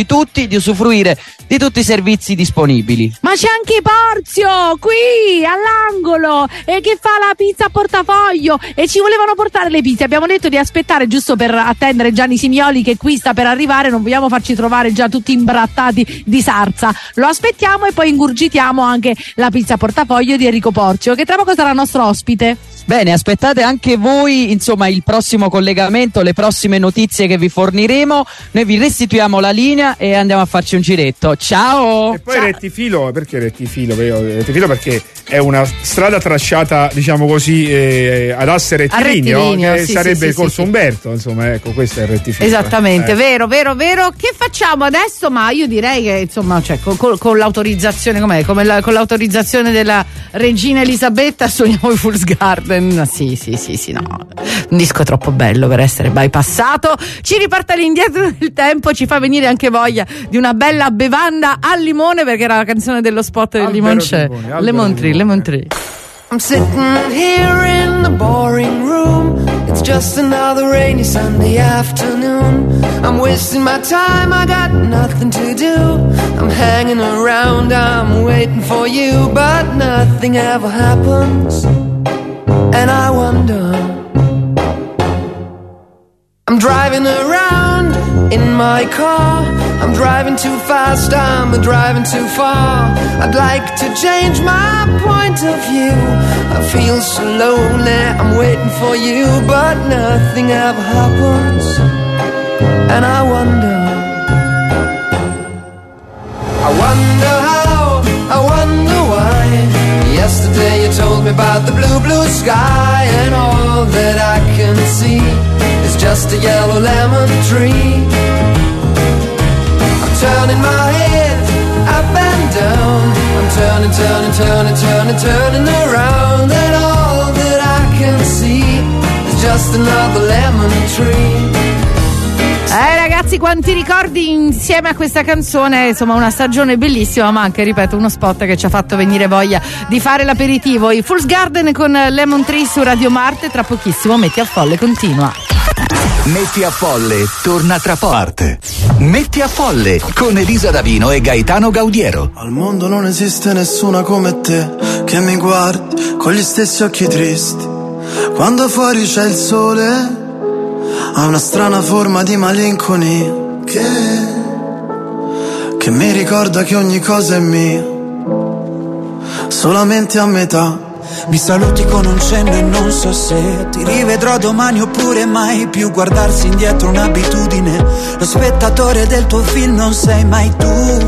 di usufruire di tutti i servizi disponibili. Ma c'è anche Porzio qui all'angolo che fa la pizza a portafoglio e ci volevano portare le pizze. Abbiamo detto di aspettare giusto per attendere Gianni Simioli che qui sta per arrivare, non vogliamo farci trovare già tutti imbrattati di sarza. Lo aspettiamo e poi ingurgitiamo anche la pizza a portafoglio di Enrico Porzio, che tra poco sarà nostro ospite. Bene, aspettate anche voi, insomma, il prossimo collegamento, le prossime notizie che vi forniremo. Noi vi restituiamo la linea e andiamo a farci un giretto. Ciao! E poi rettifilo, perché rettifilo? Rettifilo perché è una strada tracciata, diciamo così, ad asse rettilineo, che sarebbe il corso Umberto, insomma, ecco, questo è il rettifilo. Esattamente, vero. Che facciamo adesso? Ma io direi che, insomma, cioè, con l'autorizzazione, con l'autorizzazione della regina Elisabetta suoniamo i Fool's Garden. Sì, no. Un disco troppo bello per essere bypassato. Ci riporta all'indietro nel tempo, ci fa venire anche voglia di una bella bevanda al limone, perché era la canzone dello spot del limoncello. Lemon Tree. I'm sitting here in the boring room. It's just another rainy Sunday afternoon. I'm wasting my time, I got nothing to do. I'm hanging around, I'm waiting for you, but nothing ever happens. And I wonder, I'm driving around in my car. I'm driving too fast, I'm driving too far. I'd like to change my point of view. I feel so lonely, I'm waiting for you, but nothing ever happens. And I wonder how, I wonder why. Yesterday you told me about the blue sky, and all that I can see is just a yellow lemon tree. I'm turning my head up and down. I'm turning around, and all that I can see is just another lemon tree. Ragazzi, quanti ricordi insieme a questa canzone, insomma una stagione bellissima, ma anche, ripeto, uno spot che ci ha fatto venire voglia di fare l'aperitivo. I Fool's Garden con Lemon Tree su Radio Marte, tra pochissimo Metti a Folle continua. Metti a Folle torna tra parte. Metti a Folle con Elisa Davino e Gaetano Gaudiero. Al mondo non esiste nessuna come te che mi guardi con gli stessi occhi tristi. Quando fuori c'è il sole ha una strana forma di malinconia che mi ricorda che ogni cosa è mia, solamente a metà. Mi saluti con un cenno e non so se ti rivedrò domani oppure mai più. Guardarsi indietro un'abitudine, lo spettatore del tuo film non sei mai tu.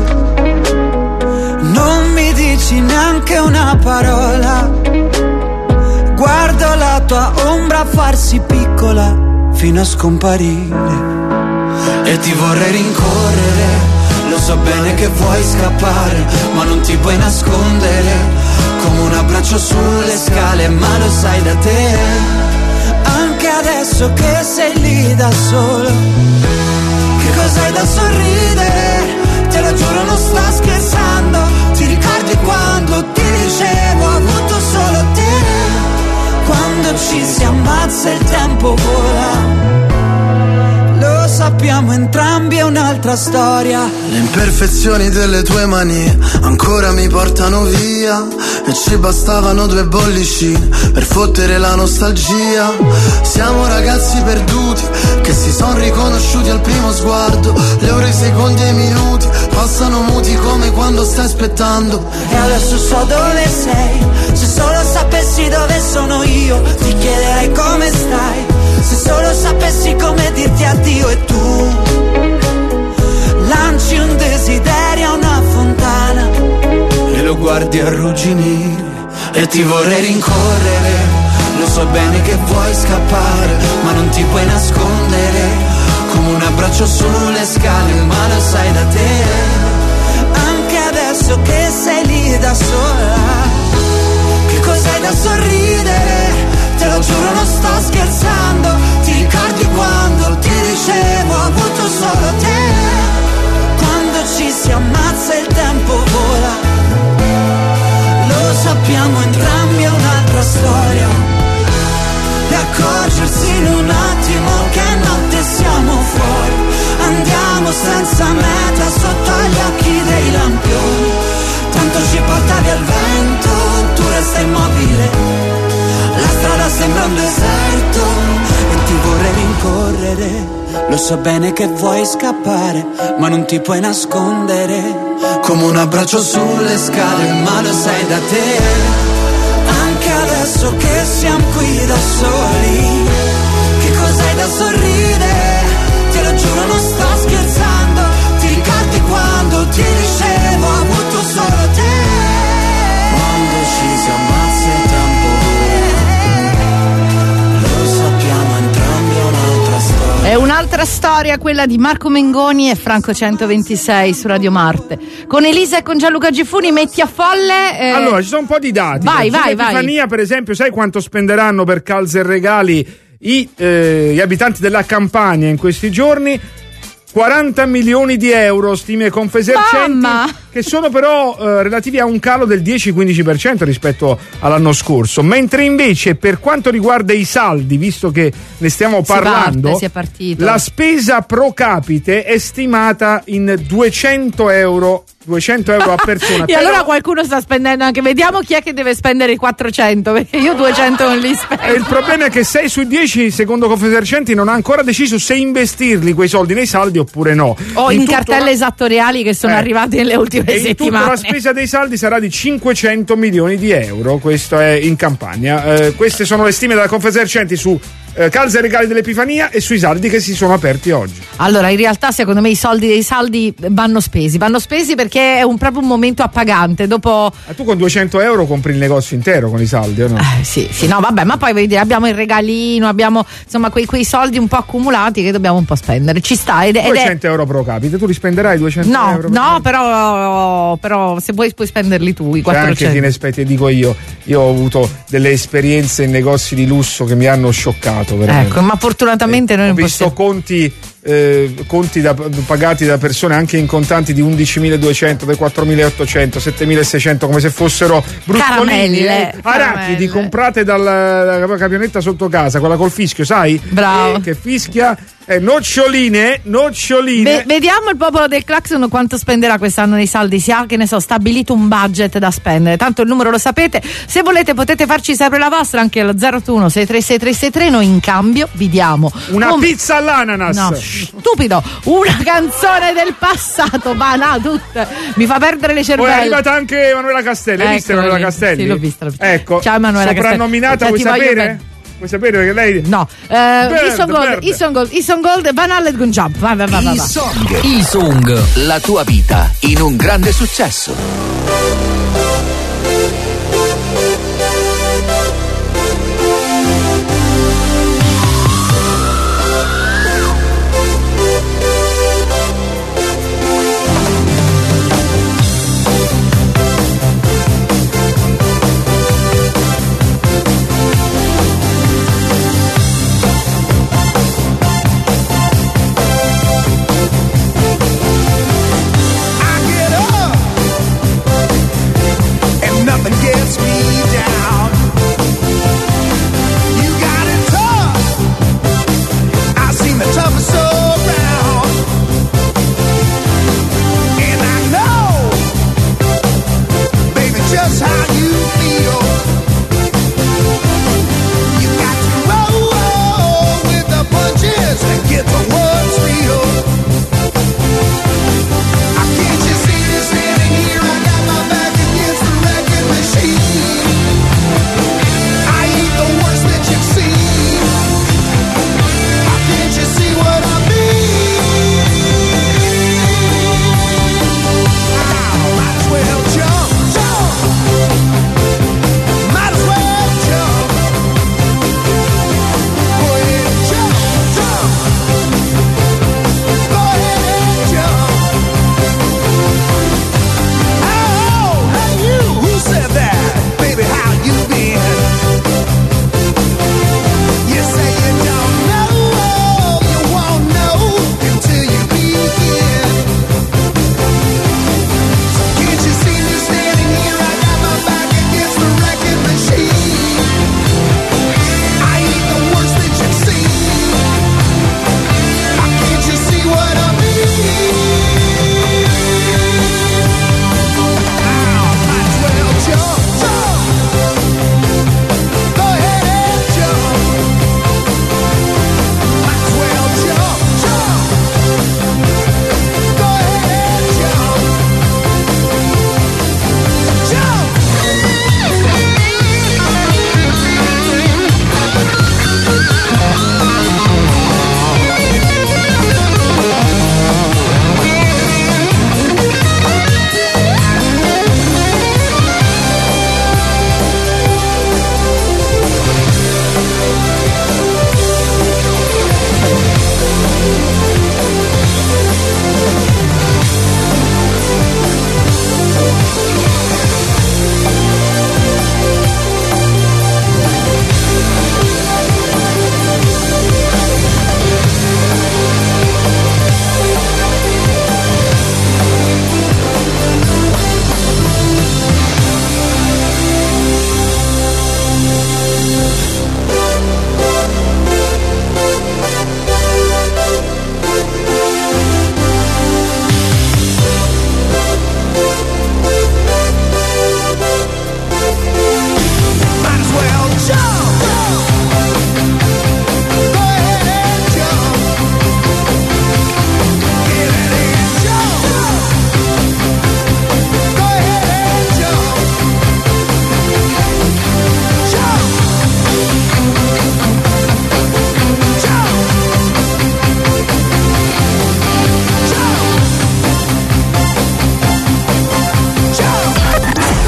Non mi dici neanche una parola, guardo la tua ombra farsi piccola fino a scomparire. E ti vorrei rincorrere, lo so bene che vuoi scappare, ma non ti puoi nascondere, come un abbraccio sulle scale, ma lo sai da te. Anche adesso che sei lì da solo, che cos'hai da sorridere? te lo giuro non sto scherzando. Ti ricordi quando ti dicevo ho avuto solo te? Quando ci si ammazza il tempo vola. Lo sappiamo entrambi, è un'altra storia. Le imperfezioni delle tue mani ancora mi portano via, e ci bastavano 2 bollicine per fottere la nostalgia. Siamo ragazzi perduti che si son riconosciuti al primo sguardo. Le ore, i secondi e i minuti passano muti come quando stai aspettando. E adesso so dove sei. Se solo sapessi dove sono io, ti chiederei come stai. Se solo sapessi come dirti addio e tu lanci un desiderio a una fontana e lo guardi arrugginire e ti vorrei rincorrere. Lo so bene che vuoi scappare, ma non ti puoi nascondere. Come un abbraccio sulle scale, ma lo sai da te. Anche adesso che sei lì da sola, che cos'hai da sorridere? Te lo giuro non sto scherzando. Ti ricordi quando ti dicevo ho avuto solo te? Quando ci si ammazza il tempo vola. Lo sappiamo entrambi, è un'altra storia. E accorgersi in un attimo che notte siamo fuori. Andiamo senza meta sotto agli occhi dei lampioni. Tanto ci portavi al vento, tu resta immobile. La strada sembra un deserto e ti vorrei rincorrere. Lo so bene che vuoi scappare, ma non ti puoi nascondere. Come un abbraccio sulle scale, ma lo sai da te. Anche adesso che siamo qui da soli, che cos'hai da sorridere? Te lo giuro non sto scherzando. Ti ricordi quando ti dicevo ho avuto solo te? Quando ci si ammazza il tempo. È un'altra storia, quella di Marco Mengoni e Franco 126 su Radio Marte. Con Elisa e con Gianluca Giffuni, metti a folle. Allora, ci sono un po' di dati. Vai. Epifania, per esempio, sai quanto spenderanno per calze e regali gli abitanti della Campania in questi giorni? 40 milioni di euro, stime Confesercenti, che sono però relativi a un calo del 10-15% rispetto all'anno scorso, mentre invece per quanto riguarda i saldi, visto che ne stiamo parlando, si è partito. La spesa pro capite è stimata in 200 euro a persona. E allora qualcuno sta spendendo anche, vediamo chi è che deve spendere i 400, perché io 200 non li spendo. E il problema è che 6 su 10 secondo Confesercenti non ha ancora deciso se investirli quei soldi nei saldi oppure no. O in cartelle esattoriali che sono arrivate nelle ultime settimane. La spesa dei saldi sarà di 500 milioni di euro, questo è in Campania. Queste sono le stime della Confesercenti su calze e regali dell'Epifania e sui saldi che si sono aperti oggi. Allora, in realtà secondo me i soldi dei saldi vanno spesi perché è proprio un momento appagante. Dopo tu con 200 euro compri il negozio intero con i saldi, o no? Sì, no, vabbè, ma poi vedi, abbiamo il regalino, abbiamo insomma quei soldi un po' accumulati che dobbiamo un po' spendere. Ci sta. 200 euro pro capite, tu li spenderai 200 euro? No, però se puoi spenderli tu i 400. Anche ti dico io ho avuto delle esperienze in negozi di lusso che mi hanno scioccato. Ecco, ma fortunatamente noi ho visto conti pagati da persone anche in contanti di 11.200, di 4.800, 7.600, come se fossero bruscolini, arachidi comprate dalla camionetta sotto casa, quella col fischio, sai? Bravo. Che fischia. Noccioline. Vediamo il popolo del Claxon quanto spenderà quest'anno nei saldi. Si ha, che ne so, stabilito un budget da spendere. Tanto il numero lo sapete. Se volete potete farci sapere la vostra anche allo 081 636 Noi in cambio vi diamo una pizza all'ananas. No, stupido, una canzone del passato, mi fa perdere le cervelle. Poi è arrivata anche Emanuela Castelli. Hai visto Emanuela Castelli? Sì, l'ho vista. Ecco, ciao Emanuela Castelli. Soprannominata, vuoi sapere? Vuoi sapere perché lei... No, Ison Gold, Van Halen con Jump. Vai. E-Song, la tua vita in un grande successo.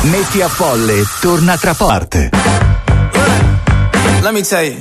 Metti a Folle torna tra parte. Let me tell you.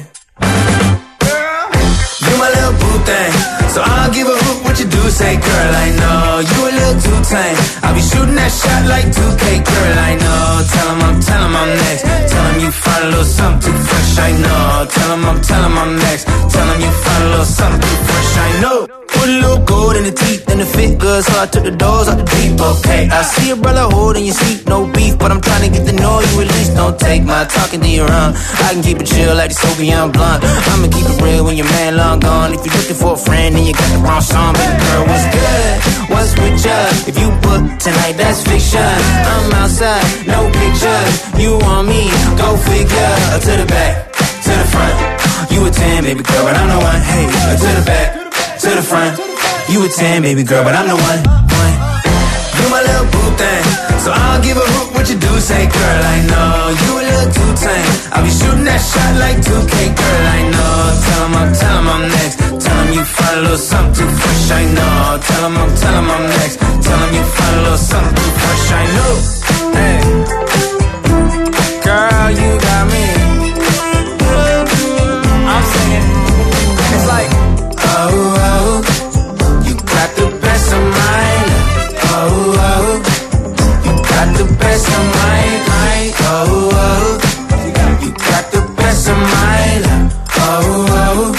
You my little boo thing, so I don't give a hoot what you do. Say, girl, I know you a little too tame. I'll be shooting that shot like 2K, girl, I know. Tell him I'm next. Tell him you find a little something too fresh, I know. Tell him I'm next. Tell him you find a little something too fresh, I know. Put a little gold in the teeth and the fit good, so I took the doors out the deep, okay. I see a brother holding your seat, no beef, but I'm trying to get to know you at least. Don't take my talking to your own. I can keep it chill like the Soviet blunt. I'ma keep it real when your man long gone. If you're looking for a friend and you got the wrong song, baby girl, what's good? What's with ya? If you book tonight, that's fiction. I'm outside, no pictures. You want me? Go figure. To the back, to the front. You a 10, baby girl, but I'm the one. Hey, to the back, to the front. You a 10, baby girl, but I'm the one. You my little boo thing, so I don't give a hoot what you do. Say, girl, I know you a little too tame. I'll be shooting that shot like 2K, girl, I know. Tell him I'm next. Tell him you find a little something too fresh, I know. Tell him I'm next. Tell him you find a little something too fresh, I know. Hey, girl, you got me. I'm singing, and it's like, oh, you got the best of mine. Oh, you got the best of mine. Oh, you got the best of mine. Oh,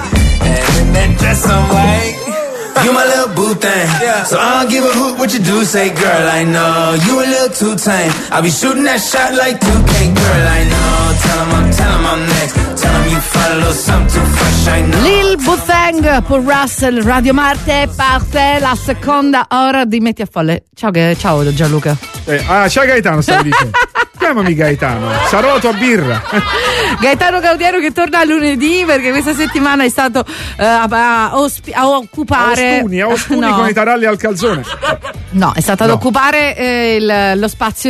and that dress I'm white. You my little boo thing, so I don't give a hoot what you do. Say, girl, I know you a little too tame. I'll be shooting that shot like 2K, girl, I know. Tell him I'm next. Tell him you find a little something too fresh, I know. Lil Butang, Paul Russell, Radio Marte, parte la seconda ora di Metti a Folle. Ciao Gianluca. Ciao Gaetano, stavi dicendo. Chiamami Gaetano, sarò la tua birra. Gaetano Gaudiero che torna lunedì perché questa settimana è stato a occupare a Ostuni no. Con i taralli al calzone. No, è stato ad occupare lo spazio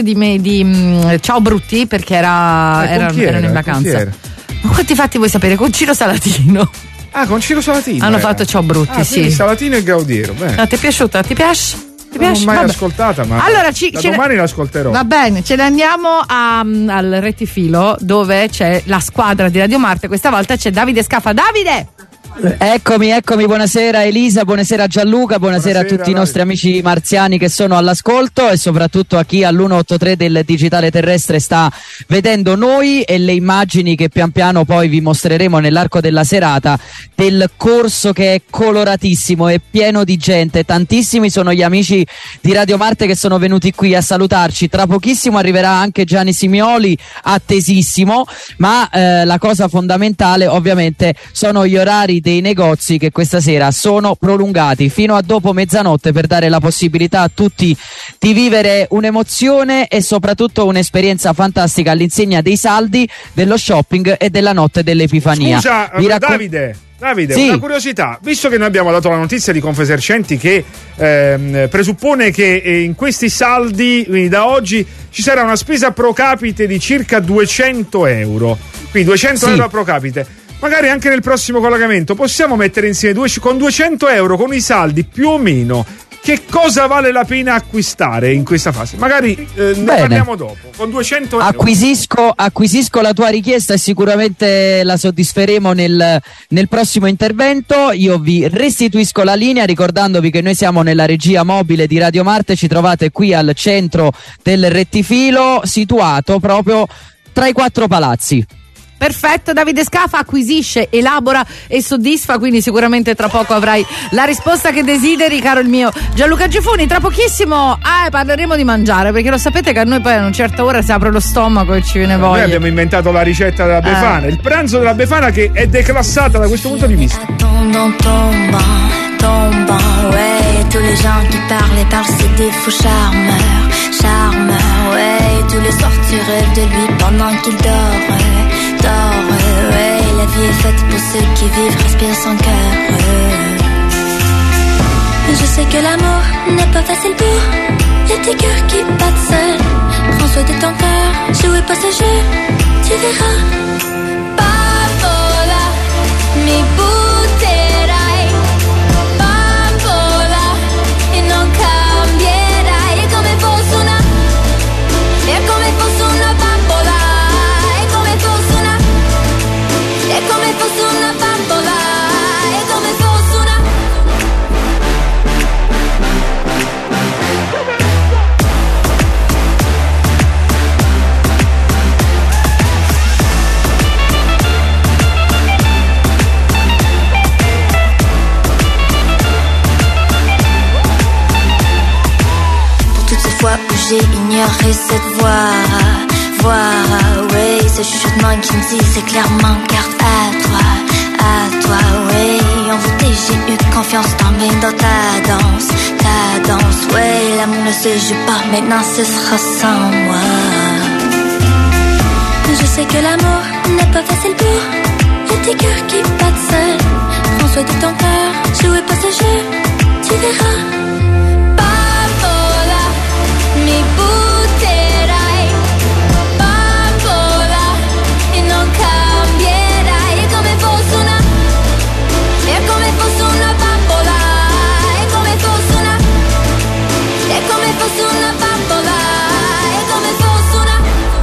di Ciao Brutti perché erano in vacanza. Ma quanti fatti vuoi sapere? Con Ciro Salatino. Ah, con Ciro Salatino. Hanno fatto Ciao Brutti, sì. Salatino e Gaudiero. Bene. No, ti è piaciuta? Ti piace? Non l'ho mai ascoltata, ma allora domani l'ascolterò. Va bene, ce ne andiamo al rettifilo dove c'è la squadra di Radio Marte. Questa volta c'è Davide Scafa. Davide! Eccomi, buonasera Elisa, buonasera Gianluca, buonasera a tutti i nostri amici marziani che sono all'ascolto e soprattutto a chi all'183 del digitale terrestre sta vedendo noi e le immagini che pian piano poi vi mostreremo nell'arco della serata del corso che è coloratissimo e pieno di gente. Tantissimi sono gli amici di Radio Marte che sono venuti qui a salutarci. Tra pochissimo arriverà anche Gianni Simioli, attesissimo, ma la cosa fondamentale ovviamente sono gli orari dei negozi che questa sera sono prolungati fino a dopo mezzanotte per dare la possibilità a tutti di vivere un'emozione e soprattutto un'esperienza fantastica all'insegna dei saldi, dello shopping e della notte dell'Epifania. Scusa, Davide, sì. Una curiosità, visto che noi abbiamo dato la notizia di Confesercenti che presuppone che in questi saldi, quindi da oggi, ci sarà una spesa pro capite di circa 200 euro, quindi 200 euro pro capite. Magari anche nel prossimo collegamento possiamo mettere insieme con 200 euro, con i saldi più o meno, che cosa vale la pena acquistare in questa fase? Magari ne parliamo dopo. Con 200 euro acquisisco la tua richiesta e sicuramente la soddisferemo nel prossimo intervento. Io vi restituisco la linea ricordandovi che noi siamo nella regia mobile di Radio Marte, ci trovate qui al centro del rettifilo, situato proprio tra i 4 palazzi. Perfetto, Davide Scafa acquisisce, elabora e soddisfa, quindi sicuramente tra poco avrai la risposta che desideri, caro il mio Gianluca Gifuni. Tra pochissimo parleremo di mangiare, perché lo sapete che a noi poi a una certa ora si apre lo stomaco e ci viene voglia. Noi abbiamo inventato la ricetta della Befana, il pranzo della Befana, che è declassata da questo punto di vista. Ouais, tous les gens qui parlent, c'est des faux charmeurs, ouais, tous les soirs tu rêves de lui pendant qu'il dort, ouais, la vie est faite pour ceux qui vivent, respirent sans cœur, Je sais que l'amour n'est pas facile pour les petits cœurs qui battent seuls, prends soin de ton cœur, jouez pas ce jeu, tu verras, Bambola, mi butterai, Bambola, e non cambierai, è come fosse è come cette voix, oui, ce chuchotement qui me dit c'est clairement garde à toi, oui. Envoûtée, j'ai eu confiance dans mes dans ta danse, oui. L'amour ne se joue pas, maintenant ce sera sans moi. Je sais que l'amour n'est pas facile pour les petits cœurs qui battent seuls. Prends soin de ton cœur, jouez pas ce jeu, tu verras. Bambola, mi butterai. Bambola, e non cambierai. È come fosse una bambola. È come fosse una bambola. È come fosse una.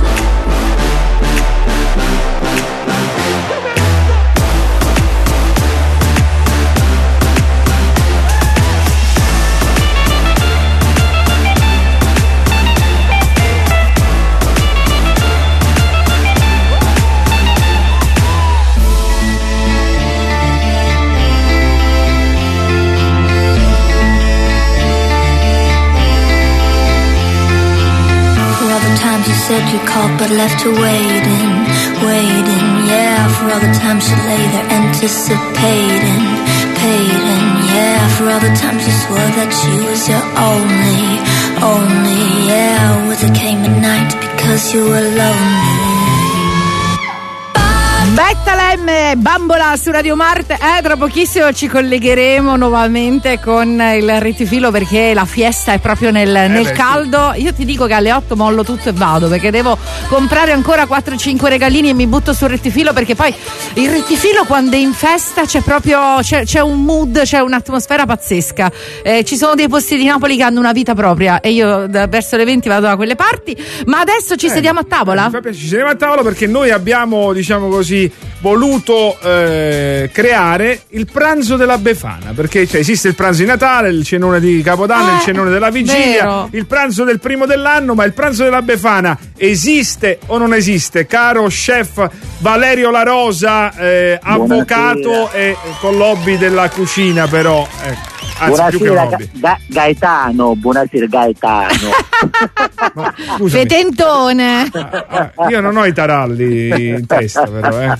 Times you said you called but left her waiting, yeah. For all the times you lay there anticipating, yeah. For all the times you swore that she was your only, yeah. Was it came at night because you were lonely? Bettalem, Bambola su Radio Marte. Tra pochissimo ci collegheremo nuovamente con il rettifilo perché la fiesta è proprio nel caldo. Io ti dico che alle 8 mollo tutto e vado perché devo comprare ancora 4-5 regalini e mi butto sul rettifilo, perché poi il rettifilo quando è in festa c'è proprio c'è un mood, c'è un'atmosfera pazzesca. Ci sono dei posti di Napoli che hanno una vita propria e io verso le 20 vado da quelle parti. Ma adesso ci sediamo a tavola? Ci sediamo a tavola perché noi abbiamo, diciamo così, voluto creare il pranzo della Befana, perché esiste il pranzo di Natale, il cenone di Capodanno, il cenone della vigilia, vero. Il pranzo del primo dell'anno, ma il pranzo della Befana esiste o non esiste, caro chef Valerio La Rosa, avvocato e con l'hobby della cucina, però anzi, più che un hobby. Gaetano, buonasera Gaetano. Fetentone. Io non ho i taralli in testa, però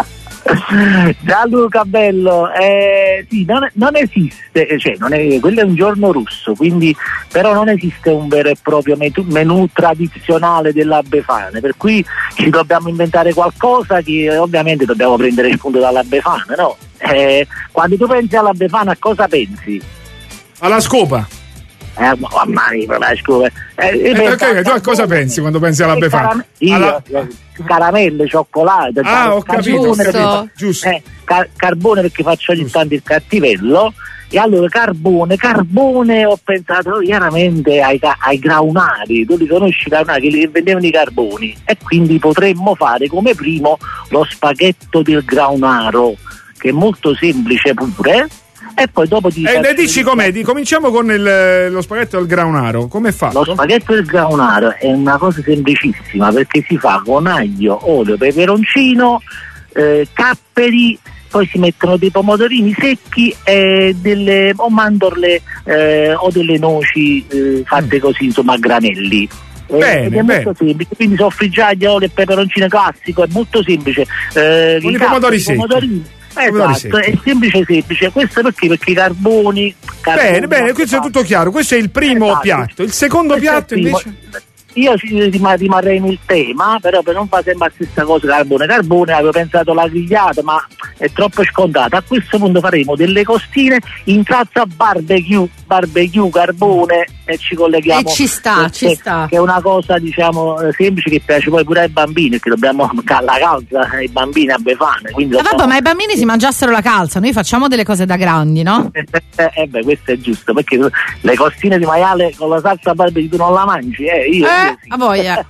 Gianluca bello, sì, non esiste, cioè quello è un giorno russo, quindi però non esiste un vero e proprio menù tradizionale della Befana, per cui ci dobbiamo inventare qualcosa che ovviamente dobbiamo prendere spunto dalla Befana, no? Quando tu pensi alla Befana, a cosa pensi? Alla scopa. Mamma mia, la scopa. Tu a cosa pensi quando pensi alla Befana? Caramelle, cioccolato, ho capito, giusto. Carbone perché faccio ogni tanto il cattivello, e allora carbone ho pensato chiaramente ai graunari. Tu li conosci i graunari che vendevano i carboni, e quindi potremmo fare come primo lo spaghetto del graunaro, che è molto semplice pure. E poi dopo dici com'è? Cominciamo con lo spaghetto del graunaro. Come è fatto? Lo spaghetto del graunaro è una cosa semplicissima, perché si fa con aglio, olio, peperoncino, capperi, poi si mettono dei pomodorini secchi e o mandorle o delle noci fatte così, insomma, a granelli. Bene, molto semplice, quindi soffriggi aglio, olio e peperoncino classico, è molto semplice. Con i pomodori secchi. Esatto, è semplice. Questo perché i carboni. Bene, questo è tutto chiaro. Questo è il primo piatto. Il secondo piatto invece? Io rimarrei nel tema, però per non fare sempre la stessa cosa, carbone, avevo pensato alla grigliata, ma è troppo scontata. A questo punto faremo delle costine in salsa barbecue, carbone, e ci colleghiamo. E ci sta. Che è una cosa, diciamo, semplice, che piace poi pure ai bambini, perché dobbiamo la calza ai bambini a Befana. Vabbè, ma i bambini si mangiassero la calza, noi facciamo delle cose da grandi, no? Questo è giusto, perché le costine di maiale con la salsa barbecue tu non la mangi, io a voglia.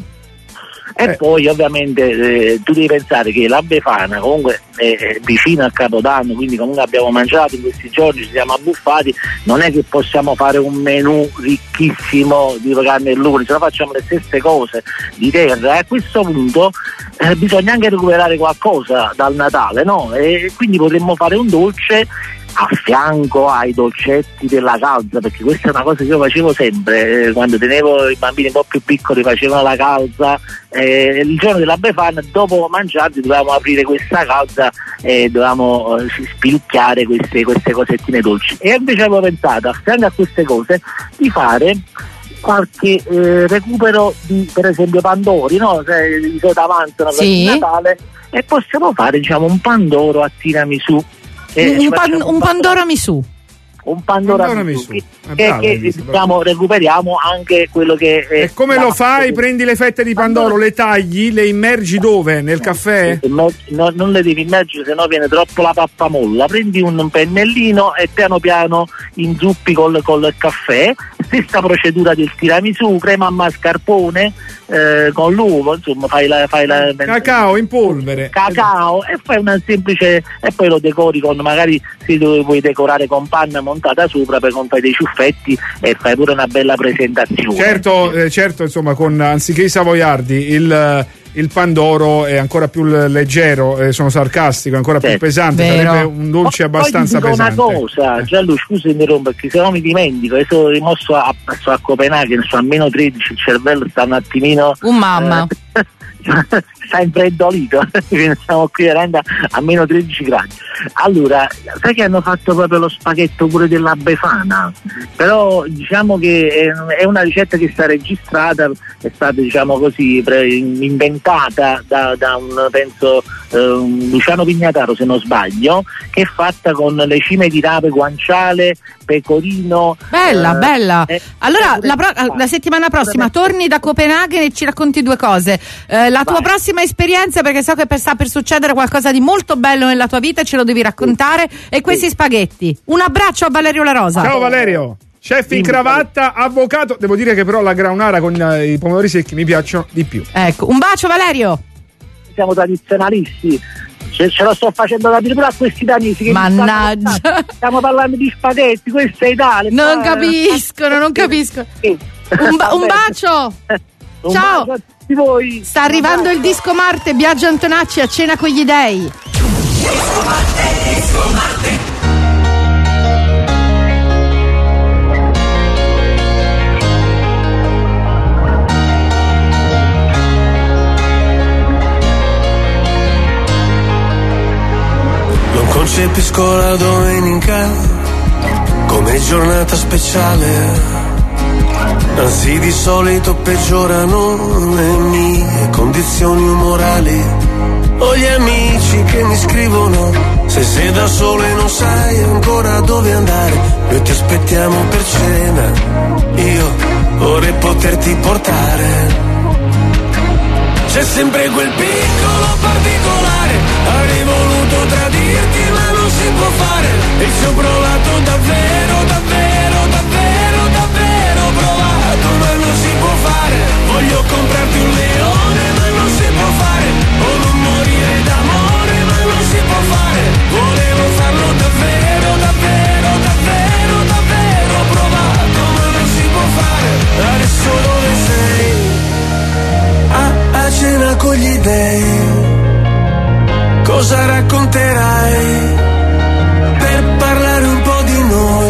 E poi ovviamente tu devi pensare che la Befana comunque è vicino al Capodanno, quindi comunque abbiamo mangiato in questi giorni, ci siamo abbuffati, non è che possiamo fare un menù ricchissimo di carne e lupoli, se no facciamo le stesse cose di terra, e a questo punto bisogna anche recuperare qualcosa dal Natale, no? E quindi potremmo fare un dolce a fianco ai dolcetti della calza, perché questa è una cosa che io facevo sempre, quando tenevo i bambini un po' più piccoli facevano la calza, il giorno della Befana dopo mangiarli dovevamo aprire questa calza e dovevamo spilucchiare queste cosettine dolci, e invece avevo pensato, a fianco a queste cose, di fare qualche recupero di, per esempio, pandori, no? Se di solito avanzano per il Natale, e possiamo fare, diciamo, un pandoro a tiramisù. Un pandoro misù. Un pandoro misù che diciamo, recuperiamo anche quello che e come lo fai? Prendi le fette di pandoro, le tagli, le immergi dove? Nel caffè? No, non le devi immergere, sennò viene troppo la pappa molla. Prendi un pennellino e piano piano inzuppi col caffè. Stessa procedura del tiramisù, crema a mascarpone con l'uovo, insomma fai la cacao in polvere, cacao, e fai una semplice, e poi lo decori con, magari se vuoi decorare con panna montata sopra, per fai dei ciuffetti e fai pure una bella presentazione. Certo, insomma, con anziché i savoiardi il pandoro è ancora più leggero, sono sarcastico, ancora più pesante, sarebbe un dolce abbastanza pesante. Una cosa, Gianlu, scusa interrompo, perché se no mi dimentico, io sono rimosso a Copenaghen, sono a meno 13, il cervello sta un attimino mamma sta infreddolito, siamo qui a meno 13 gradi. Allora, sai che hanno fatto proprio lo spaghetto pure della Befana, però diciamo che è una ricetta che sta registrata, è stata, diciamo così, inventata da un, penso, Luciano Pignataro, se non sbaglio, che è fatta con le cime di rape, guanciale, pecorino. Bella. Allora la settimana prossima torni da Copenaghen e ci racconti due cose, la tua prossima esperienza, perché so che sta per succedere qualcosa di molto bello nella tua vita e ce lo devi raccontare, e questi spaghetti. Un abbraccio a Valerio La Rosa. Ciao Valerio. Chef in cravatta, avvocato. Devo dire che però la graunara con i pomodori secchi mi piacciono di più. Ecco, un bacio Valerio. Siamo tradizionalisti. Ce lo sto facendo capire pure a questi danesi che mannaggia, stiamo parlando di spaghetti, questo è Italia. Non capiscono. Un bacio. Ciao. Bacio a tutti voi. Sta arrivando il Disco Marte, Biagio Antonacci a cena con gli dei. Disco Marte. Concepisco la domenica come giornata speciale, anzi di solito peggiorano le mie condizioni umorali. Ho gli amici che mi scrivono: se sei da solo e non sai ancora dove andare, noi ti aspettiamo per cena, io vorrei poterti portare. C'è sempre quel piccolo particolare, avrei voluto tradirti ma non si può fare, e ci ho provato davvero provato, ma non si può fare. Voglio comprarti un leone ma non si può fare, o non morire d'amore ma non si può fare. Volevo farlo davvero provato, ma non si può fare. Adesso dove sei? A cena con gli dei, cosa racconterai per parlare un po' di noi?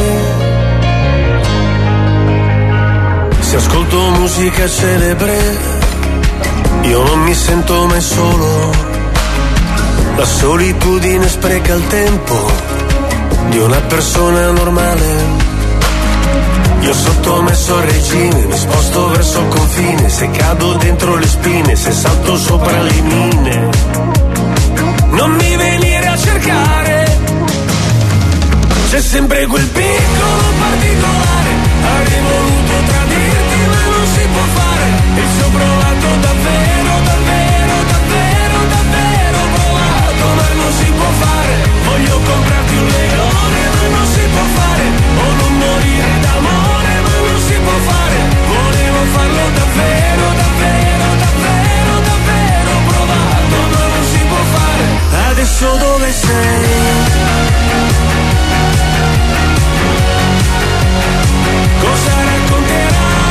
Se ascolto musica celebre, io non mi sento mai solo. La solitudine spreca il tempo di una persona normale. Io sottomesso al regime, mi sposto verso il confine, se cado dentro le spine, se salto sopra le mine. Non mi venire a cercare, c'è sempre quel piccolo particolare, avrei voluto tradirti ma non si può fare, e ci ho provato davvero provato, ma non si può fare. Voglio comprarti un leone ma non si può fare, o non morire d'amore ma non si può fare. Volevo farlo davvero provato, ma non si può fare. Adesso dove sei? Cosa racconterai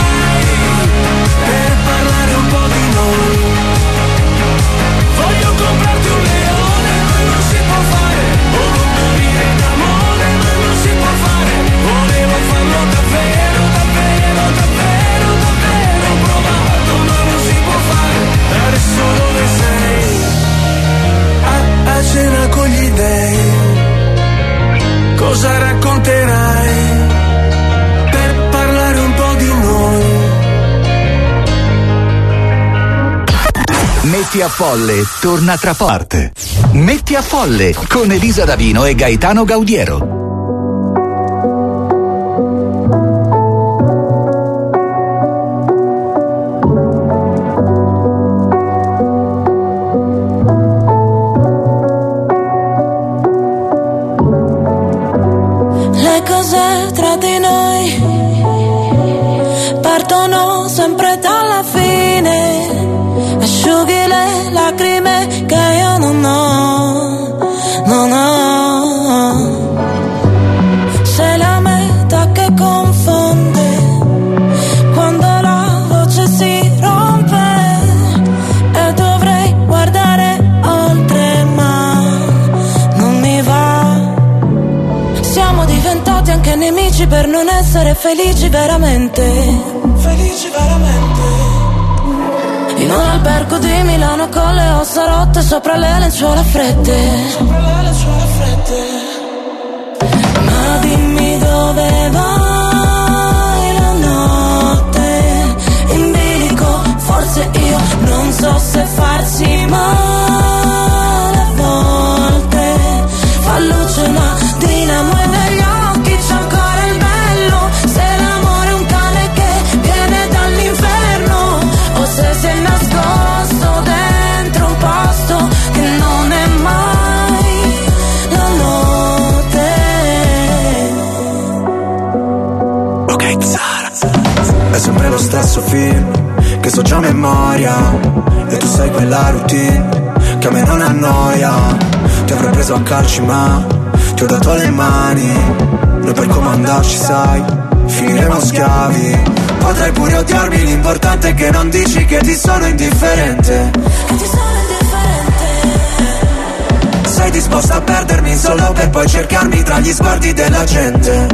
Metti a Folle torna tra parte. Metti a Folle con Elisa Davino e Gaetano Gaudiero. Le cose tra di noi partono sempre dalla fine, asciughi le lacrime che io non ho, non ho. Sei la meta che confonde quando la voce si rompe e dovrei guardare oltre ma non mi va. Siamo diventati anche nemici per non essere felici veramente. Felici veramente. In un albergo di Milano con le ossa rotte sopra le lenzuola fredde. Sopra le lenzuola fredde. Ma dimmi dove vai la notte in bilico. Forse io non so se farsi male a volte. Fa luce una dinamo e negli occhi c'è ancora il bello. Se l'amore è un cane che viene dall'inferno o se si è nascosto dentro un posto che non è mai la notte. Ok, Zara. È sempre lo stesso film che so già a memoria e tu sai quella routine che a me non annoia. Ti avrei preso a calci ma ti ho dato le mani. Noi per comandarci sai finiremo schiavi. Potrai pure odiarmi, l'importante è che non dici che ti sono indifferente. Che ti sono indifferente. Sei disposta a perdermi solo per poi cercarmi tra gli sguardi della gente.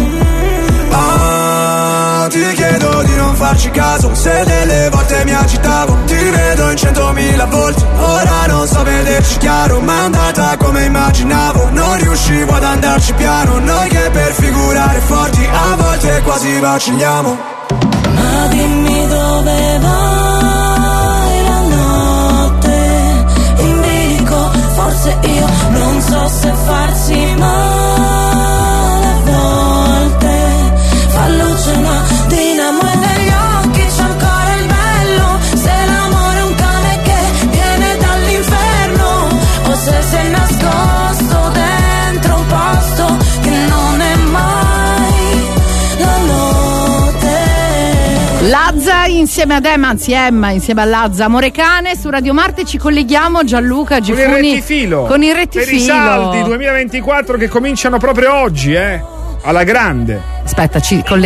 Ti chiedo di non farci caso, se delle volte mi agitavo. Ti vedo in 100.000 volte, ora non so vederci chiaro. Ma è andata come immaginavo, non riuscivo ad andarci piano. Noi che per figurare forti a volte quasi vacilliamo. Ma dimmi dove vai la notte in bilico. Forse io non so se farsi male a volte. Fa luce una dinamo e negli occhi c'è ancora il bello. Se l'amore è un cane che viene dall'inferno o se si è nascosto dentro un posto che non è mai la notte. Lazza insieme ad Emma, anzi Emma insieme a Lazza, Amore Cane. Su Radio Marte ci colleghiamo, Gianluca Gifuni, con il rettifilo. Con il rettifilo. Per i saldi 2024 che cominciano proprio oggi, alla grande. Aspetta,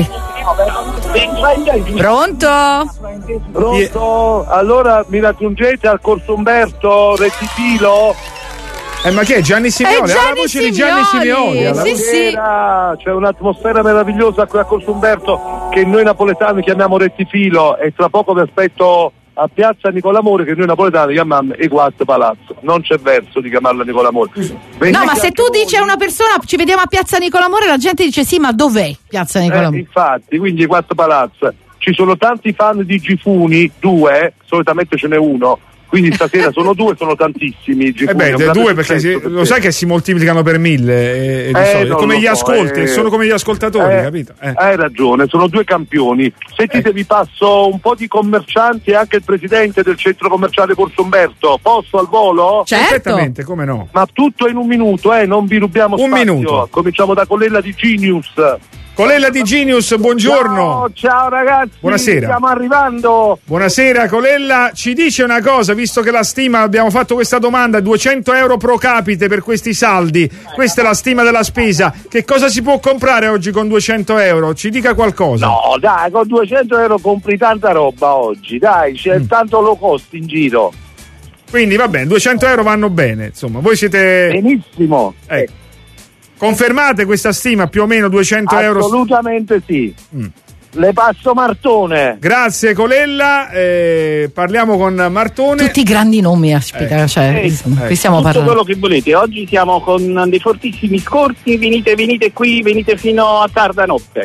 Pronto? Pronto? Allora mi raggiungete al Corso Umberto, rettifilo? Ma che è Gianni Simeoli? Gianni la voce di Gianni Simeoli. Sì. C'è un'atmosfera meravigliosa qui a Corso Umberto che noi napoletani chiamiamo rettifilo e tra poco vi aspetto a Piazza Nicola Mori, che noi napoletani chiamiamo Eguat Palazzo. Non c'è verso di chiamarla Nicola Mori. No, ma se tu dici a una persona ci vediamo a Piazza Nicola Mori, la gente dice sì, ma dov'è Piazza Nicola Mori? Infatti, quindi Eguat Palazzo. Ci sono tanti fan di Gifuni, 2, solitamente ce n'è uno. Quindi stasera sono 2, sono tantissimi. Due perché lo sai che si moltiplicano per 1000 come gli ascolti, sono come gli ascoltatori, capito? Hai ragione, sono 2 campioni. Sentite, vi passo un po' di commercianti e anche il presidente del centro commerciale Corso Umberto. Posso al volo? Certo. Perfettamente, come no? Ma tutto in un minuto, non vi rubiamo spazio. Un minuto. Cominciamo da Colella di Genius. Colella di Genius, buongiorno. Ciao ragazzi. Buonasera. Stiamo arrivando. Buonasera Colella, ci dice una cosa, visto che la stima, abbiamo fatto questa domanda, 200 euro pro capite per questi saldi, questa è la stima della spesa, che cosa si può comprare oggi con 200 euro? Ci dica qualcosa. No dai, con 200 euro compri tanta roba oggi, dai, c'è tanto low cost in giro. Quindi va bene, 200 euro vanno bene, insomma, voi siete... Benissimo. Confermate questa stima, più o meno 200 euro? Assolutamente sì. Le passo Martone. Grazie Colella, parliamo con Martone. Tutti grandi nomi, aspetta, qui stiamo parlando. Tutto quello che volete, oggi siamo con dei fortissimi scorsi, venite qui, venite fino a tarda notte.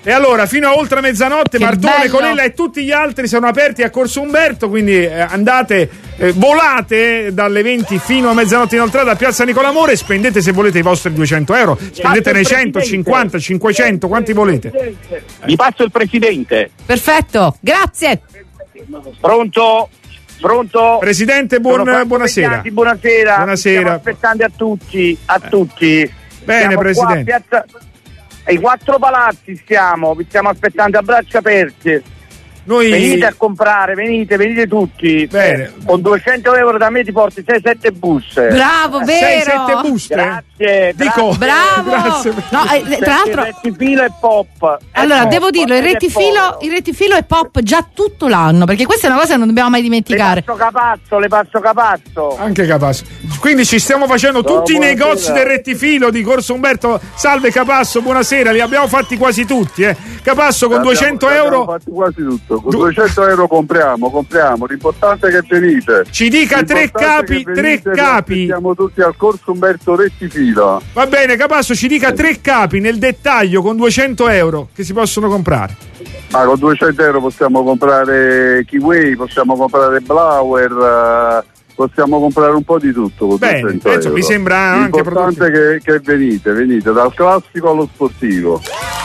E allora, fino a oltre mezzanotte, Che Martone, bello. Colella e tutti gli altri sono aperti a Corso Umberto, quindi andate, volate dalle 20 fino a mezzanotte inoltrata a Piazza Nicolamore e spendete, se volete, i vostri 200 euro. Spendetene 100, 50, 500, quanti volete. Vi passo il presidente. Perfetto, grazie. Pronto? Presidente, buonasera. Buonasera. Stiamo aspettando a tutti. Bene, Siamo Presidente. Qua a piazza... Ai 4 palazzi vi stiamo aspettando a braccia aperte. Venite a comprare, venite tutti. Bene. Con 200 euro da me ti porti 6-7 buste. Bravo, vero. 6-7 buste? Grazie. Dico, bravo. grazie. No, tra l'altro, rettifilo e pop. allora devo dirlo, il rettifilo è pop già tutto l'anno, perché questa è una cosa che non dobbiamo mai dimenticare. Le passo capazzo. Anche Capasso. Quindi ci stiamo facendo tutti i negozi del rettifilo di Corso Umberto. Salve Capasso, buonasera, li abbiamo fatti quasi tutti. Capasso con 200 euro. Abbiamo fatti quasi tutto. Con 200 euro compriamo. L'importante è che venite. Ci dica tre capi. Siamo tutti al Corso Umberto Rettifilo. Va bene, Capasso, ci dica 3 capi nel dettaglio con 200 euro che si possono comprare. Ma con 200 euro possiamo comprare Kiwi, possiamo comprare Blower, possiamo comprare un po' di tutto con 200 euro. Mi sembra anche l'importante che venite dal classico allo sportivo.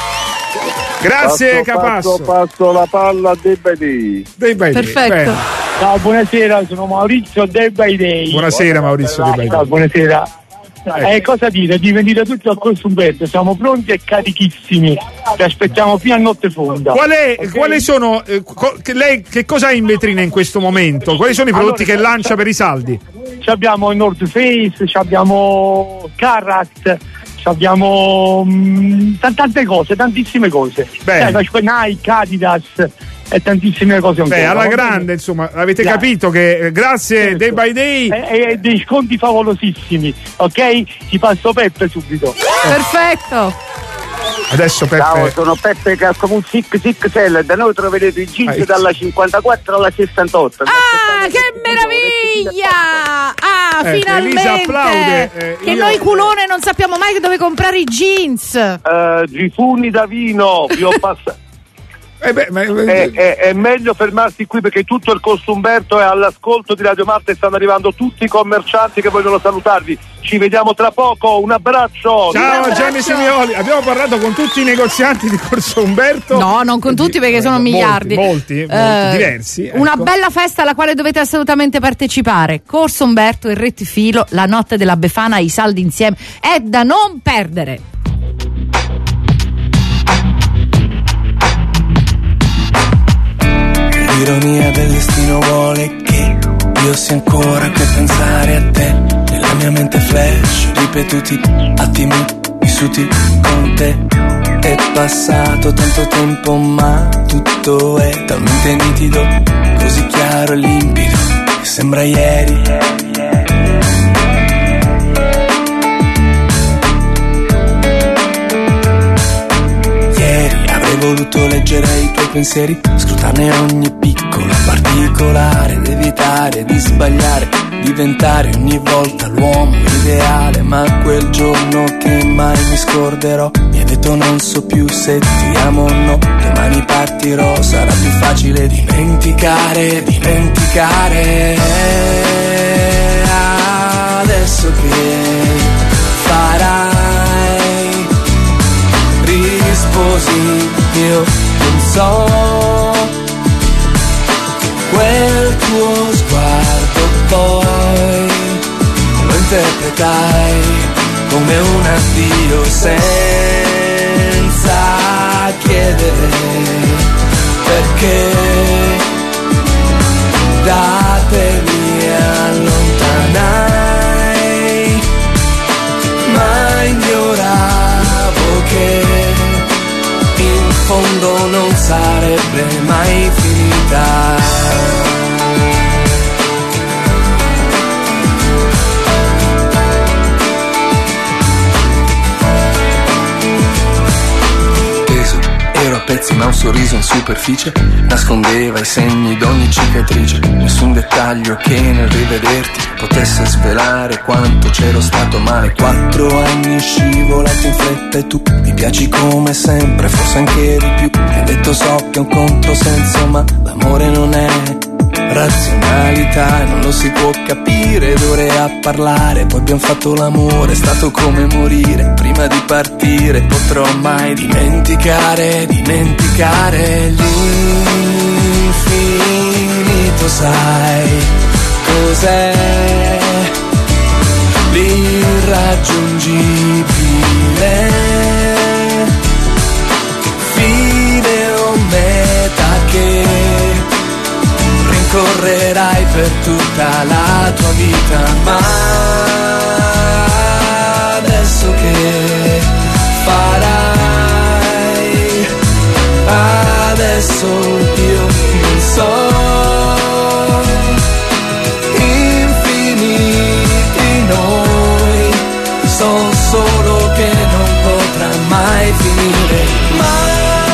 Grazie Capasso. Passo la palla a Day by Day. Perfetto. Bene. Ciao, buonasera, sono Maurizio Day by Day. Buonasera Maurizio Day by Day. Ciao, buonasera. Cosa dire? Di venire tutti al Corso Umberto, siamo pronti e carichissimi. Ti aspettiamo fino a notte fonda. Quali sono lei che cosa ha in vetrina in questo momento? Quali sono i prodotti che lancia per i saldi? Abbiamo North Face, abbiamo Carrat, abbiamo tante cose, tantissime cose. Nike, Adidas e tantissime cose ancora. Alla grande, insomma, avete capito che grazie Day by Day e dei sconti favolosissimi, ok? Ti passo Peppe subito. Perfetto. Adesso Peppe. Ciao, sono Peppe Calcomù Sic Seller. Da noi troverete i jeans dalla 54 alla 68. Ah, che meraviglia! Finalmente! Elisa applaude. Che noi culone non sappiamo mai dove comprare i jeans. Gifuni da vino, vi ho passato. È meglio fermarsi qui perché tutto il Corso Umberto è all'ascolto di Radio Marte e stanno arrivando tutti i commercianti che vogliono salutarvi. Ci vediamo tra poco, un abbraccio. Ciao Gianni Simioli, abbiamo parlato con tutti i negozianti di Corso Umberto. No, non con tutti perché sono miliardi. Molti diversi. Una bella festa alla quale dovete assolutamente partecipare. Corso Umberto, il rettifilo, la notte della Befana, i saldi insieme. È da non perdere. L'ironia del destino vuole che io sia ancora qui a pensare a te. Nella mia mente flash, ripetuti attimi vissuti con te. È passato tanto tempo ma tutto è talmente nitido, così chiaro e limpido che sembra ieri. Avrei voluto leggere i tuoi pensieri, scrutarne ogni piccolo particolare ed evitare di sbagliare, diventare ogni volta l'uomo ideale. Ma quel giorno che mai mi scorderò, mi hai detto non so più se ti amo o no. Domani partirò, sarà più facile dimenticare. Adesso che farai? Risposi, io non so. Quel tuo sguardo poi lo interpretai come un addio senza chiedere perché. Da te mi allontanai, ma ignoravo che in fondo non sarebbe mai finita. Peso, ero a pezzi ma un sorriso in superficie nascondeva i segni d'ogni cicatrice. Nessun dettaglio che nel rivederti potesse svelare quanto c'ero stato male. 4 anni scivolati in fretta e tu mi piaci come sempre, forse anche di più. Mi hai detto so che è un controsenso, ma l'amore non è razionalità, non lo si può capire, d'ore a parlare, poi abbiamo fatto l'amore, è stato come morire, prima di partire potrò mai dimenticare l'infinito, sai cos'è? L'irraggiungibile, fine o meta che correrai per tutta la tua vita, ma adesso che farai? Adesso io non so, infiniti noi, so solo che non potrà mai finire, mai.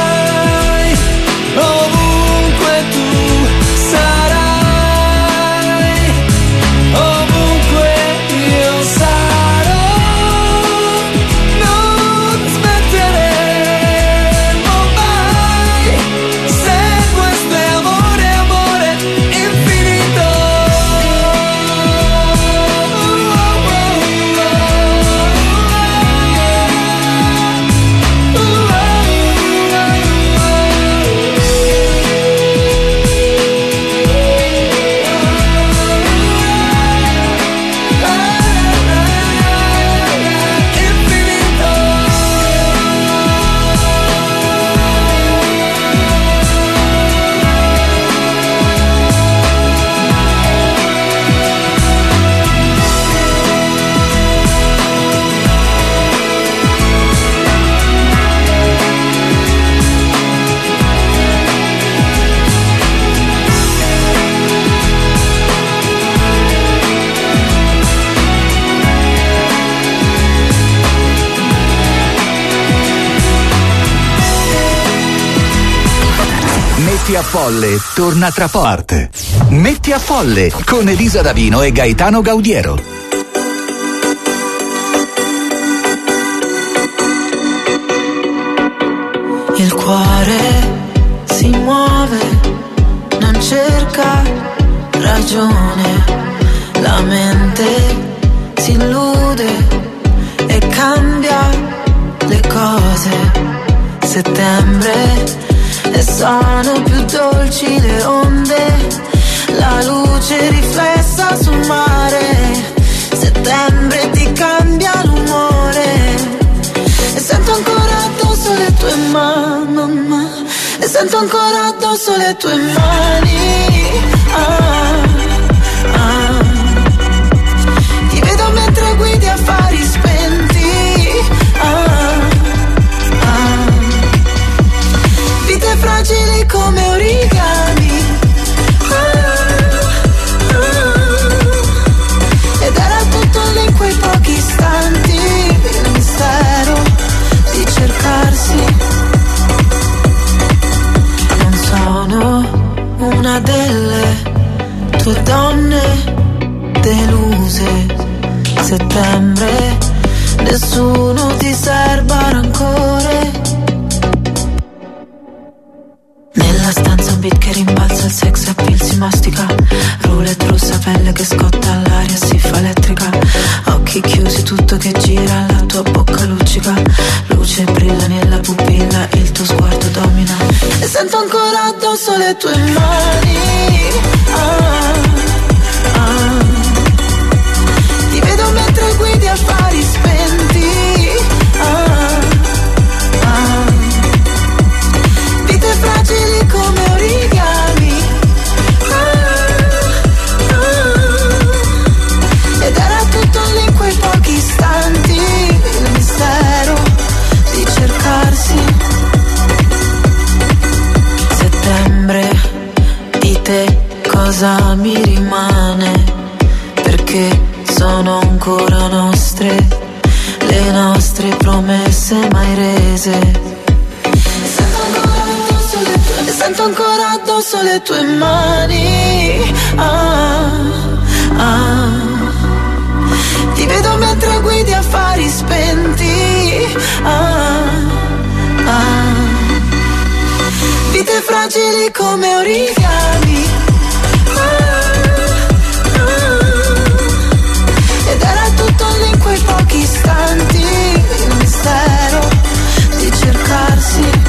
Metti a Folle torna tra parte. Metti a Folle con Elisa Davino e Gaetano Gaudiero. Il cuore si muove, non cerca ragione, la mente si illude e cambia le cose. Settembre e sono più dolci le onde, la luce riflessa sul mare. Settembre ti cambia l'umore e sento ancora addosso le tue mani, e sento ancora addosso le tue mani. Ti vedo mentre guidi affari spenti. Vite fragili come origami. Ed era tutto lì in quei pochi istanti, il mistero di cercarsi. Non sono una delle tue donne deluse. Settembre, nessuno ti serba rancore. Nella stanza un beat che rimbalza, il sex appeal si mastica, roulette rossa, pelle che scotta, l'aria si fa elettrica, occhi chiusi, tutto che gira, la tua bocca luccica, luce brilla nella pupilla, il tuo sguardo domina e sento ancora addosso le tue mani. Ti vedo mentre guidi affari spenti. Vite fragili come origami. Ed era tutto lì in quei pochi istanti, il mistero di cercarsi. Settembre, di te cosa mi rimane? Perché sono ancora nostre, le nostre promesse mai rese. Sento ancora addosso le sento ancora addosso le tue mani. Ti vedo mentre guidi affari spenti. Vite fragili come origami. Ed era tutto lì in quei pochi istanti, il mistero di cercarsi.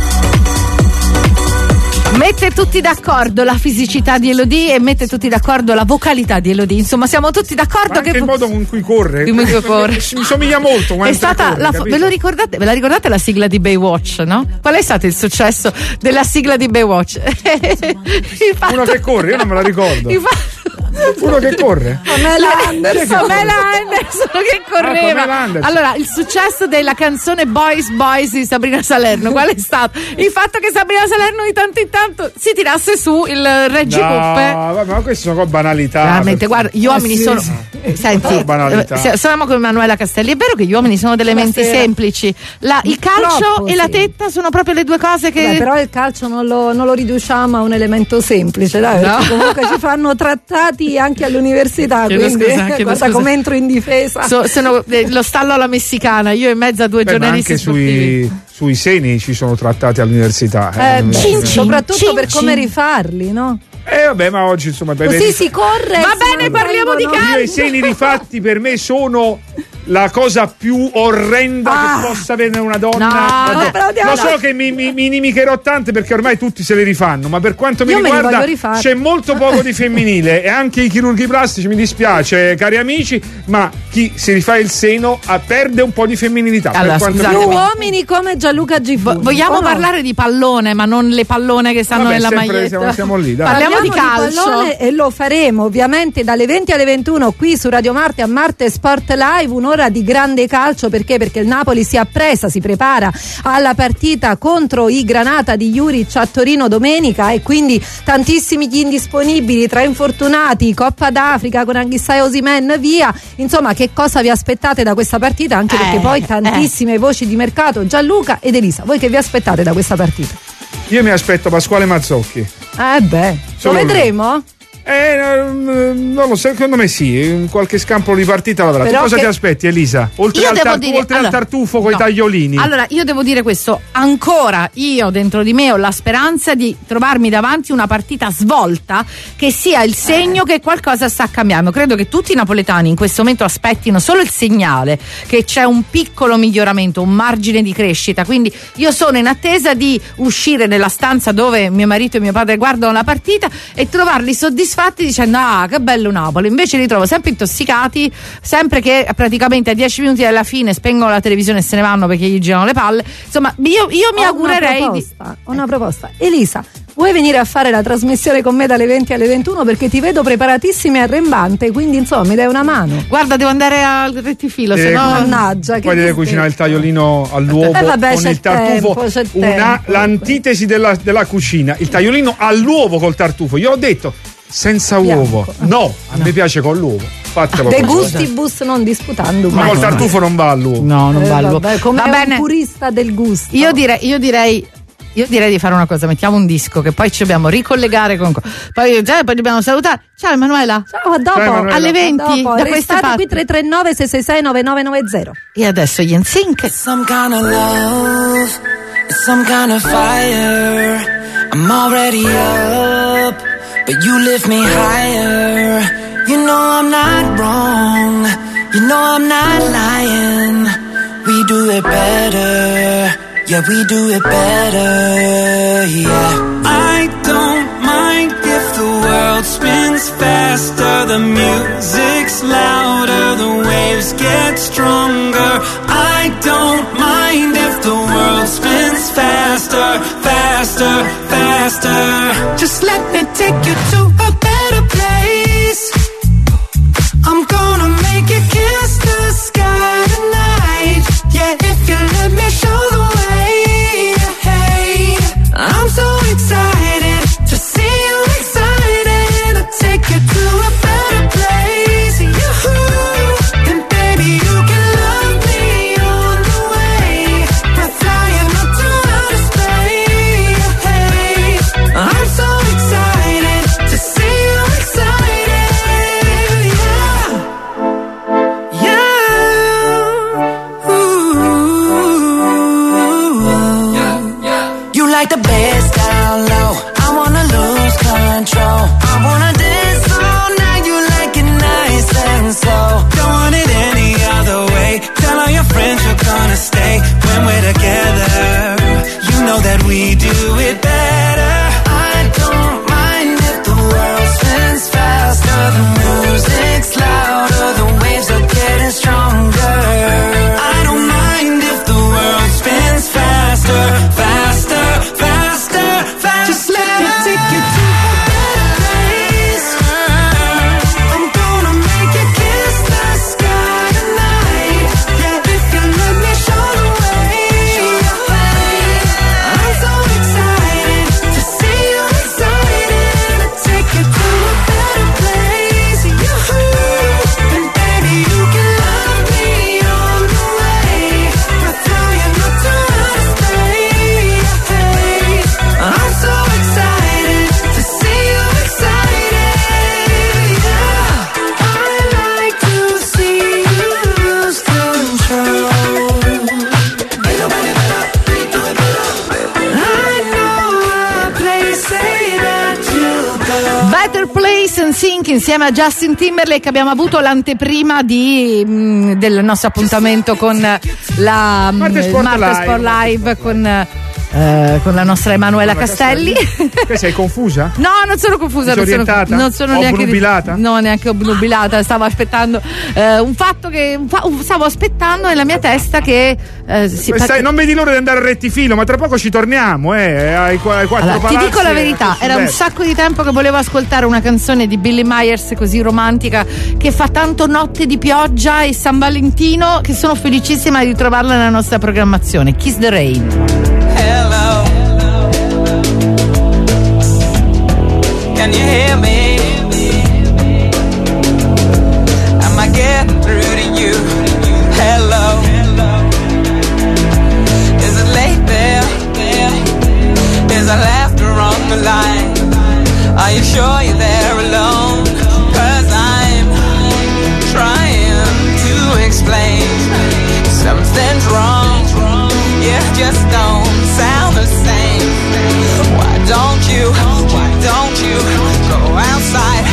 Mette tutti d'accordo la fisicità di Elodie e mette tutti d'accordo la vocalità di Elodie. Insomma, siamo tutti d'accordo. Ma anche che il modo con cui corre. Mi somiglia molto. È stata ve la ricordate la sigla di Baywatch, no? Qual è stato il successo della sigla di Baywatch? Uno che corre, io non me la ricordo. Uno che corre? Pamela Anderson che correva. Allora, il successo della canzone Boys Boys di Sabrina Salerno, qual è stato? Il fatto che Sabrina Salerno di tanto in tanto si tirasse su il reggicoppe. No, vabbè, ma queste sono banalità. Veramente, guarda, gli uomini sono. Senti, siamo come Emanuela Castelli. È vero che gli uomini sono delle menti semplici. Il calcio e la tetta sono proprio le due cose che. Beh, però il calcio non lo riduciamo a un elemento semplice, dai, perché comunque ci fanno trattati anche all'università. Quindi guarda come entro in difesa. Sono lo stallo alla messicana, io in mezzo a due giornalisti sportivi. Sui seni ci sono trattati all'università. Soprattutto per come rifarli, no? Vabbè, ma oggi insomma così si corre. Va bene, parliamo di calcio. Io i seni rifatti per me sono la cosa più orrenda che possa avere una donna. Lo so che mi inimicherò tante perché ormai tutti se le rifanno, ma per quanto mi riguarda c'è molto poco di femminile e anche i chirurghi plastici, mi dispiace cari amici, ma chi si rifà il seno perde un po' di femminilità. Allora, uomini come Gianluca Givù. Vogliamo parlare di pallone, ma non le pallone che stanno nella maglietta. Siamo lì, dai. Parliamo di calcio pallone, e lo faremo ovviamente dalle 20 alle 21 qui su Radio Marte a Marte Sport Live, un'ora di grande calcio. Perché il Napoli si prepara alla partita contro i Granata di Juric a Torino domenica, e quindi tantissimi gli indisponibili tra infortunati, Coppa d'Africa con Anghissà e Osimhen via. Insomma, che cosa vi aspettate da questa partita? Anche perché poi tantissime voci di mercato. Gianluca ed Elisa, voi che vi aspettate da questa partita? Io mi aspetto Pasquale Mazzocchi. Lo vedremo? Non lo so, secondo me sì, in qualche scampolo di partita l'avrà. Tu cosa ti aspetti, Elisa? Oltre al tartufo con i tagliolini. Allora, io devo dire questo, ancora io dentro di me ho la speranza di trovarmi davanti una partita svolta che sia il segno che qualcosa sta cambiando. Credo che tutti i napoletani in questo momento aspettino solo il segnale che c'è un piccolo miglioramento, un margine di crescita. Quindi io sono in attesa di uscire nella stanza dove mio marito e mio padre guardano la partita e trovarli soddisfatti dicendo che bello Napoli. Invece li trovo sempre intossicati, sempre che praticamente a 10 minuti dalla fine spengono la televisione e se ne vanno perché gli girano le palle. Insomma, io mi augurerei una proposta. Elisa, vuoi venire a fare la trasmissione con me dalle 20 alle 21? Perché ti vedo preparatissima e arrembante, quindi insomma mi dai una mano. Guarda, devo andare al rettifilo, se no mannaggia. Poi deve cucinare il tagliolino all'uovo con il tartufo. L'antitesi della cucina, il tagliolino all'uovo col tartufo. Io ho detto senza uovo. No, a me piace con l'uovo. Fatelo. De gustibus non disputandum. Ma col tartufo non va all'uovo. No, non va all'uovo. Come un purista del gusto. Io direi di fare una cosa, mettiamo un disco che poi ci dobbiamo ricollegare con poi dobbiamo salutare. Ciao Emanuela. Ciao, a dopo. Ciao, Emanuela. Alle 20 da questa parte qui 339 666 9990. E adesso gli NSYNC. Some kind of love, some kind of fire. I'm already up, but you lift me higher. You know I'm not wrong, you know I'm not lying. We do it better, yeah, we do it better, yeah. I don't mind if the world spins faster, the music's louder, the waves get stronger. I don't mind if the world spins faster, faster, faster. Just let me take you to a better place. I'm gonna make you kiss the sky tonight. Yeah, if you let me show the way. Hey, I'm so excited to see you excited. I'll take you to a better place. And baby, you can love me on the way. We're flying up to outer space. Hey. insieme a Justin Timberlake abbiamo avuto l'anteprima del nostro appuntamento con la Marte Sport Live con la nostra Emanuela Castelli. Te sei confusa? No, non sono confusa, non sono neanche obnubilata? No, neanche obnubilata. Stavo aspettando stavo aspettando nella mia testa che non vedi l'ora di andare a rettifilo, ma tra poco ci torniamo, ai quattro palazzi. Ti dico la verità, era un sacco di tempo che volevo ascoltare una canzone di Billie Myers così romantica, che fa tanto notte di pioggia e San Valentino, che sono felicissima di trovarla nella nostra programmazione. Kiss the Rain. Hello, can you hear me? Am I getting through to you? Hello, is it late there? Is there laughter on the line? Are you sure you're there alone? 'Cause I'm trying to explain something's wrong. You just don't sound the same. Why don't you go outside,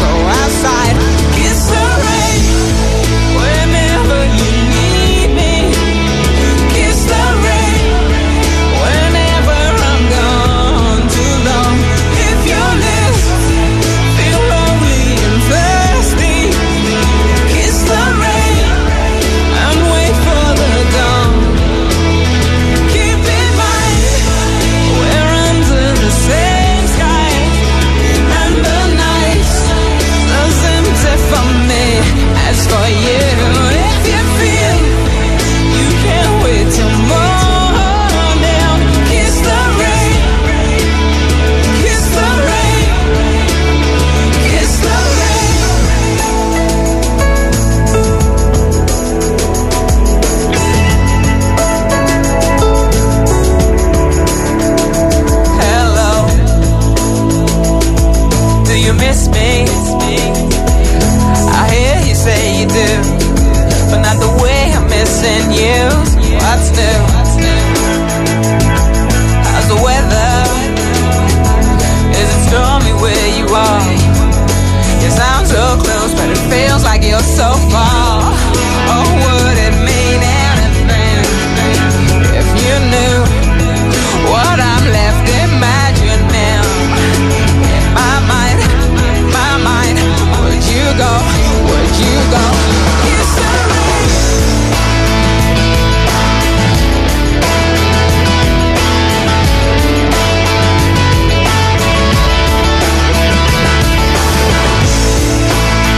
kiss the rain whenever you need me, kiss the rain whenever I'm gone too long. If your lips feel lonely and thirsty, kiss the rain and wait for the dawn. Same sky and the nights so empty for me. As for you, if you feel you can't wait till morning, kiss the rain, kiss the rain, kiss the you miss me? I hear you say you do, but not the way I'm missing you. What's new? How's the weather? Is it stormy where you are? You sound so close, but it feels like you're so far.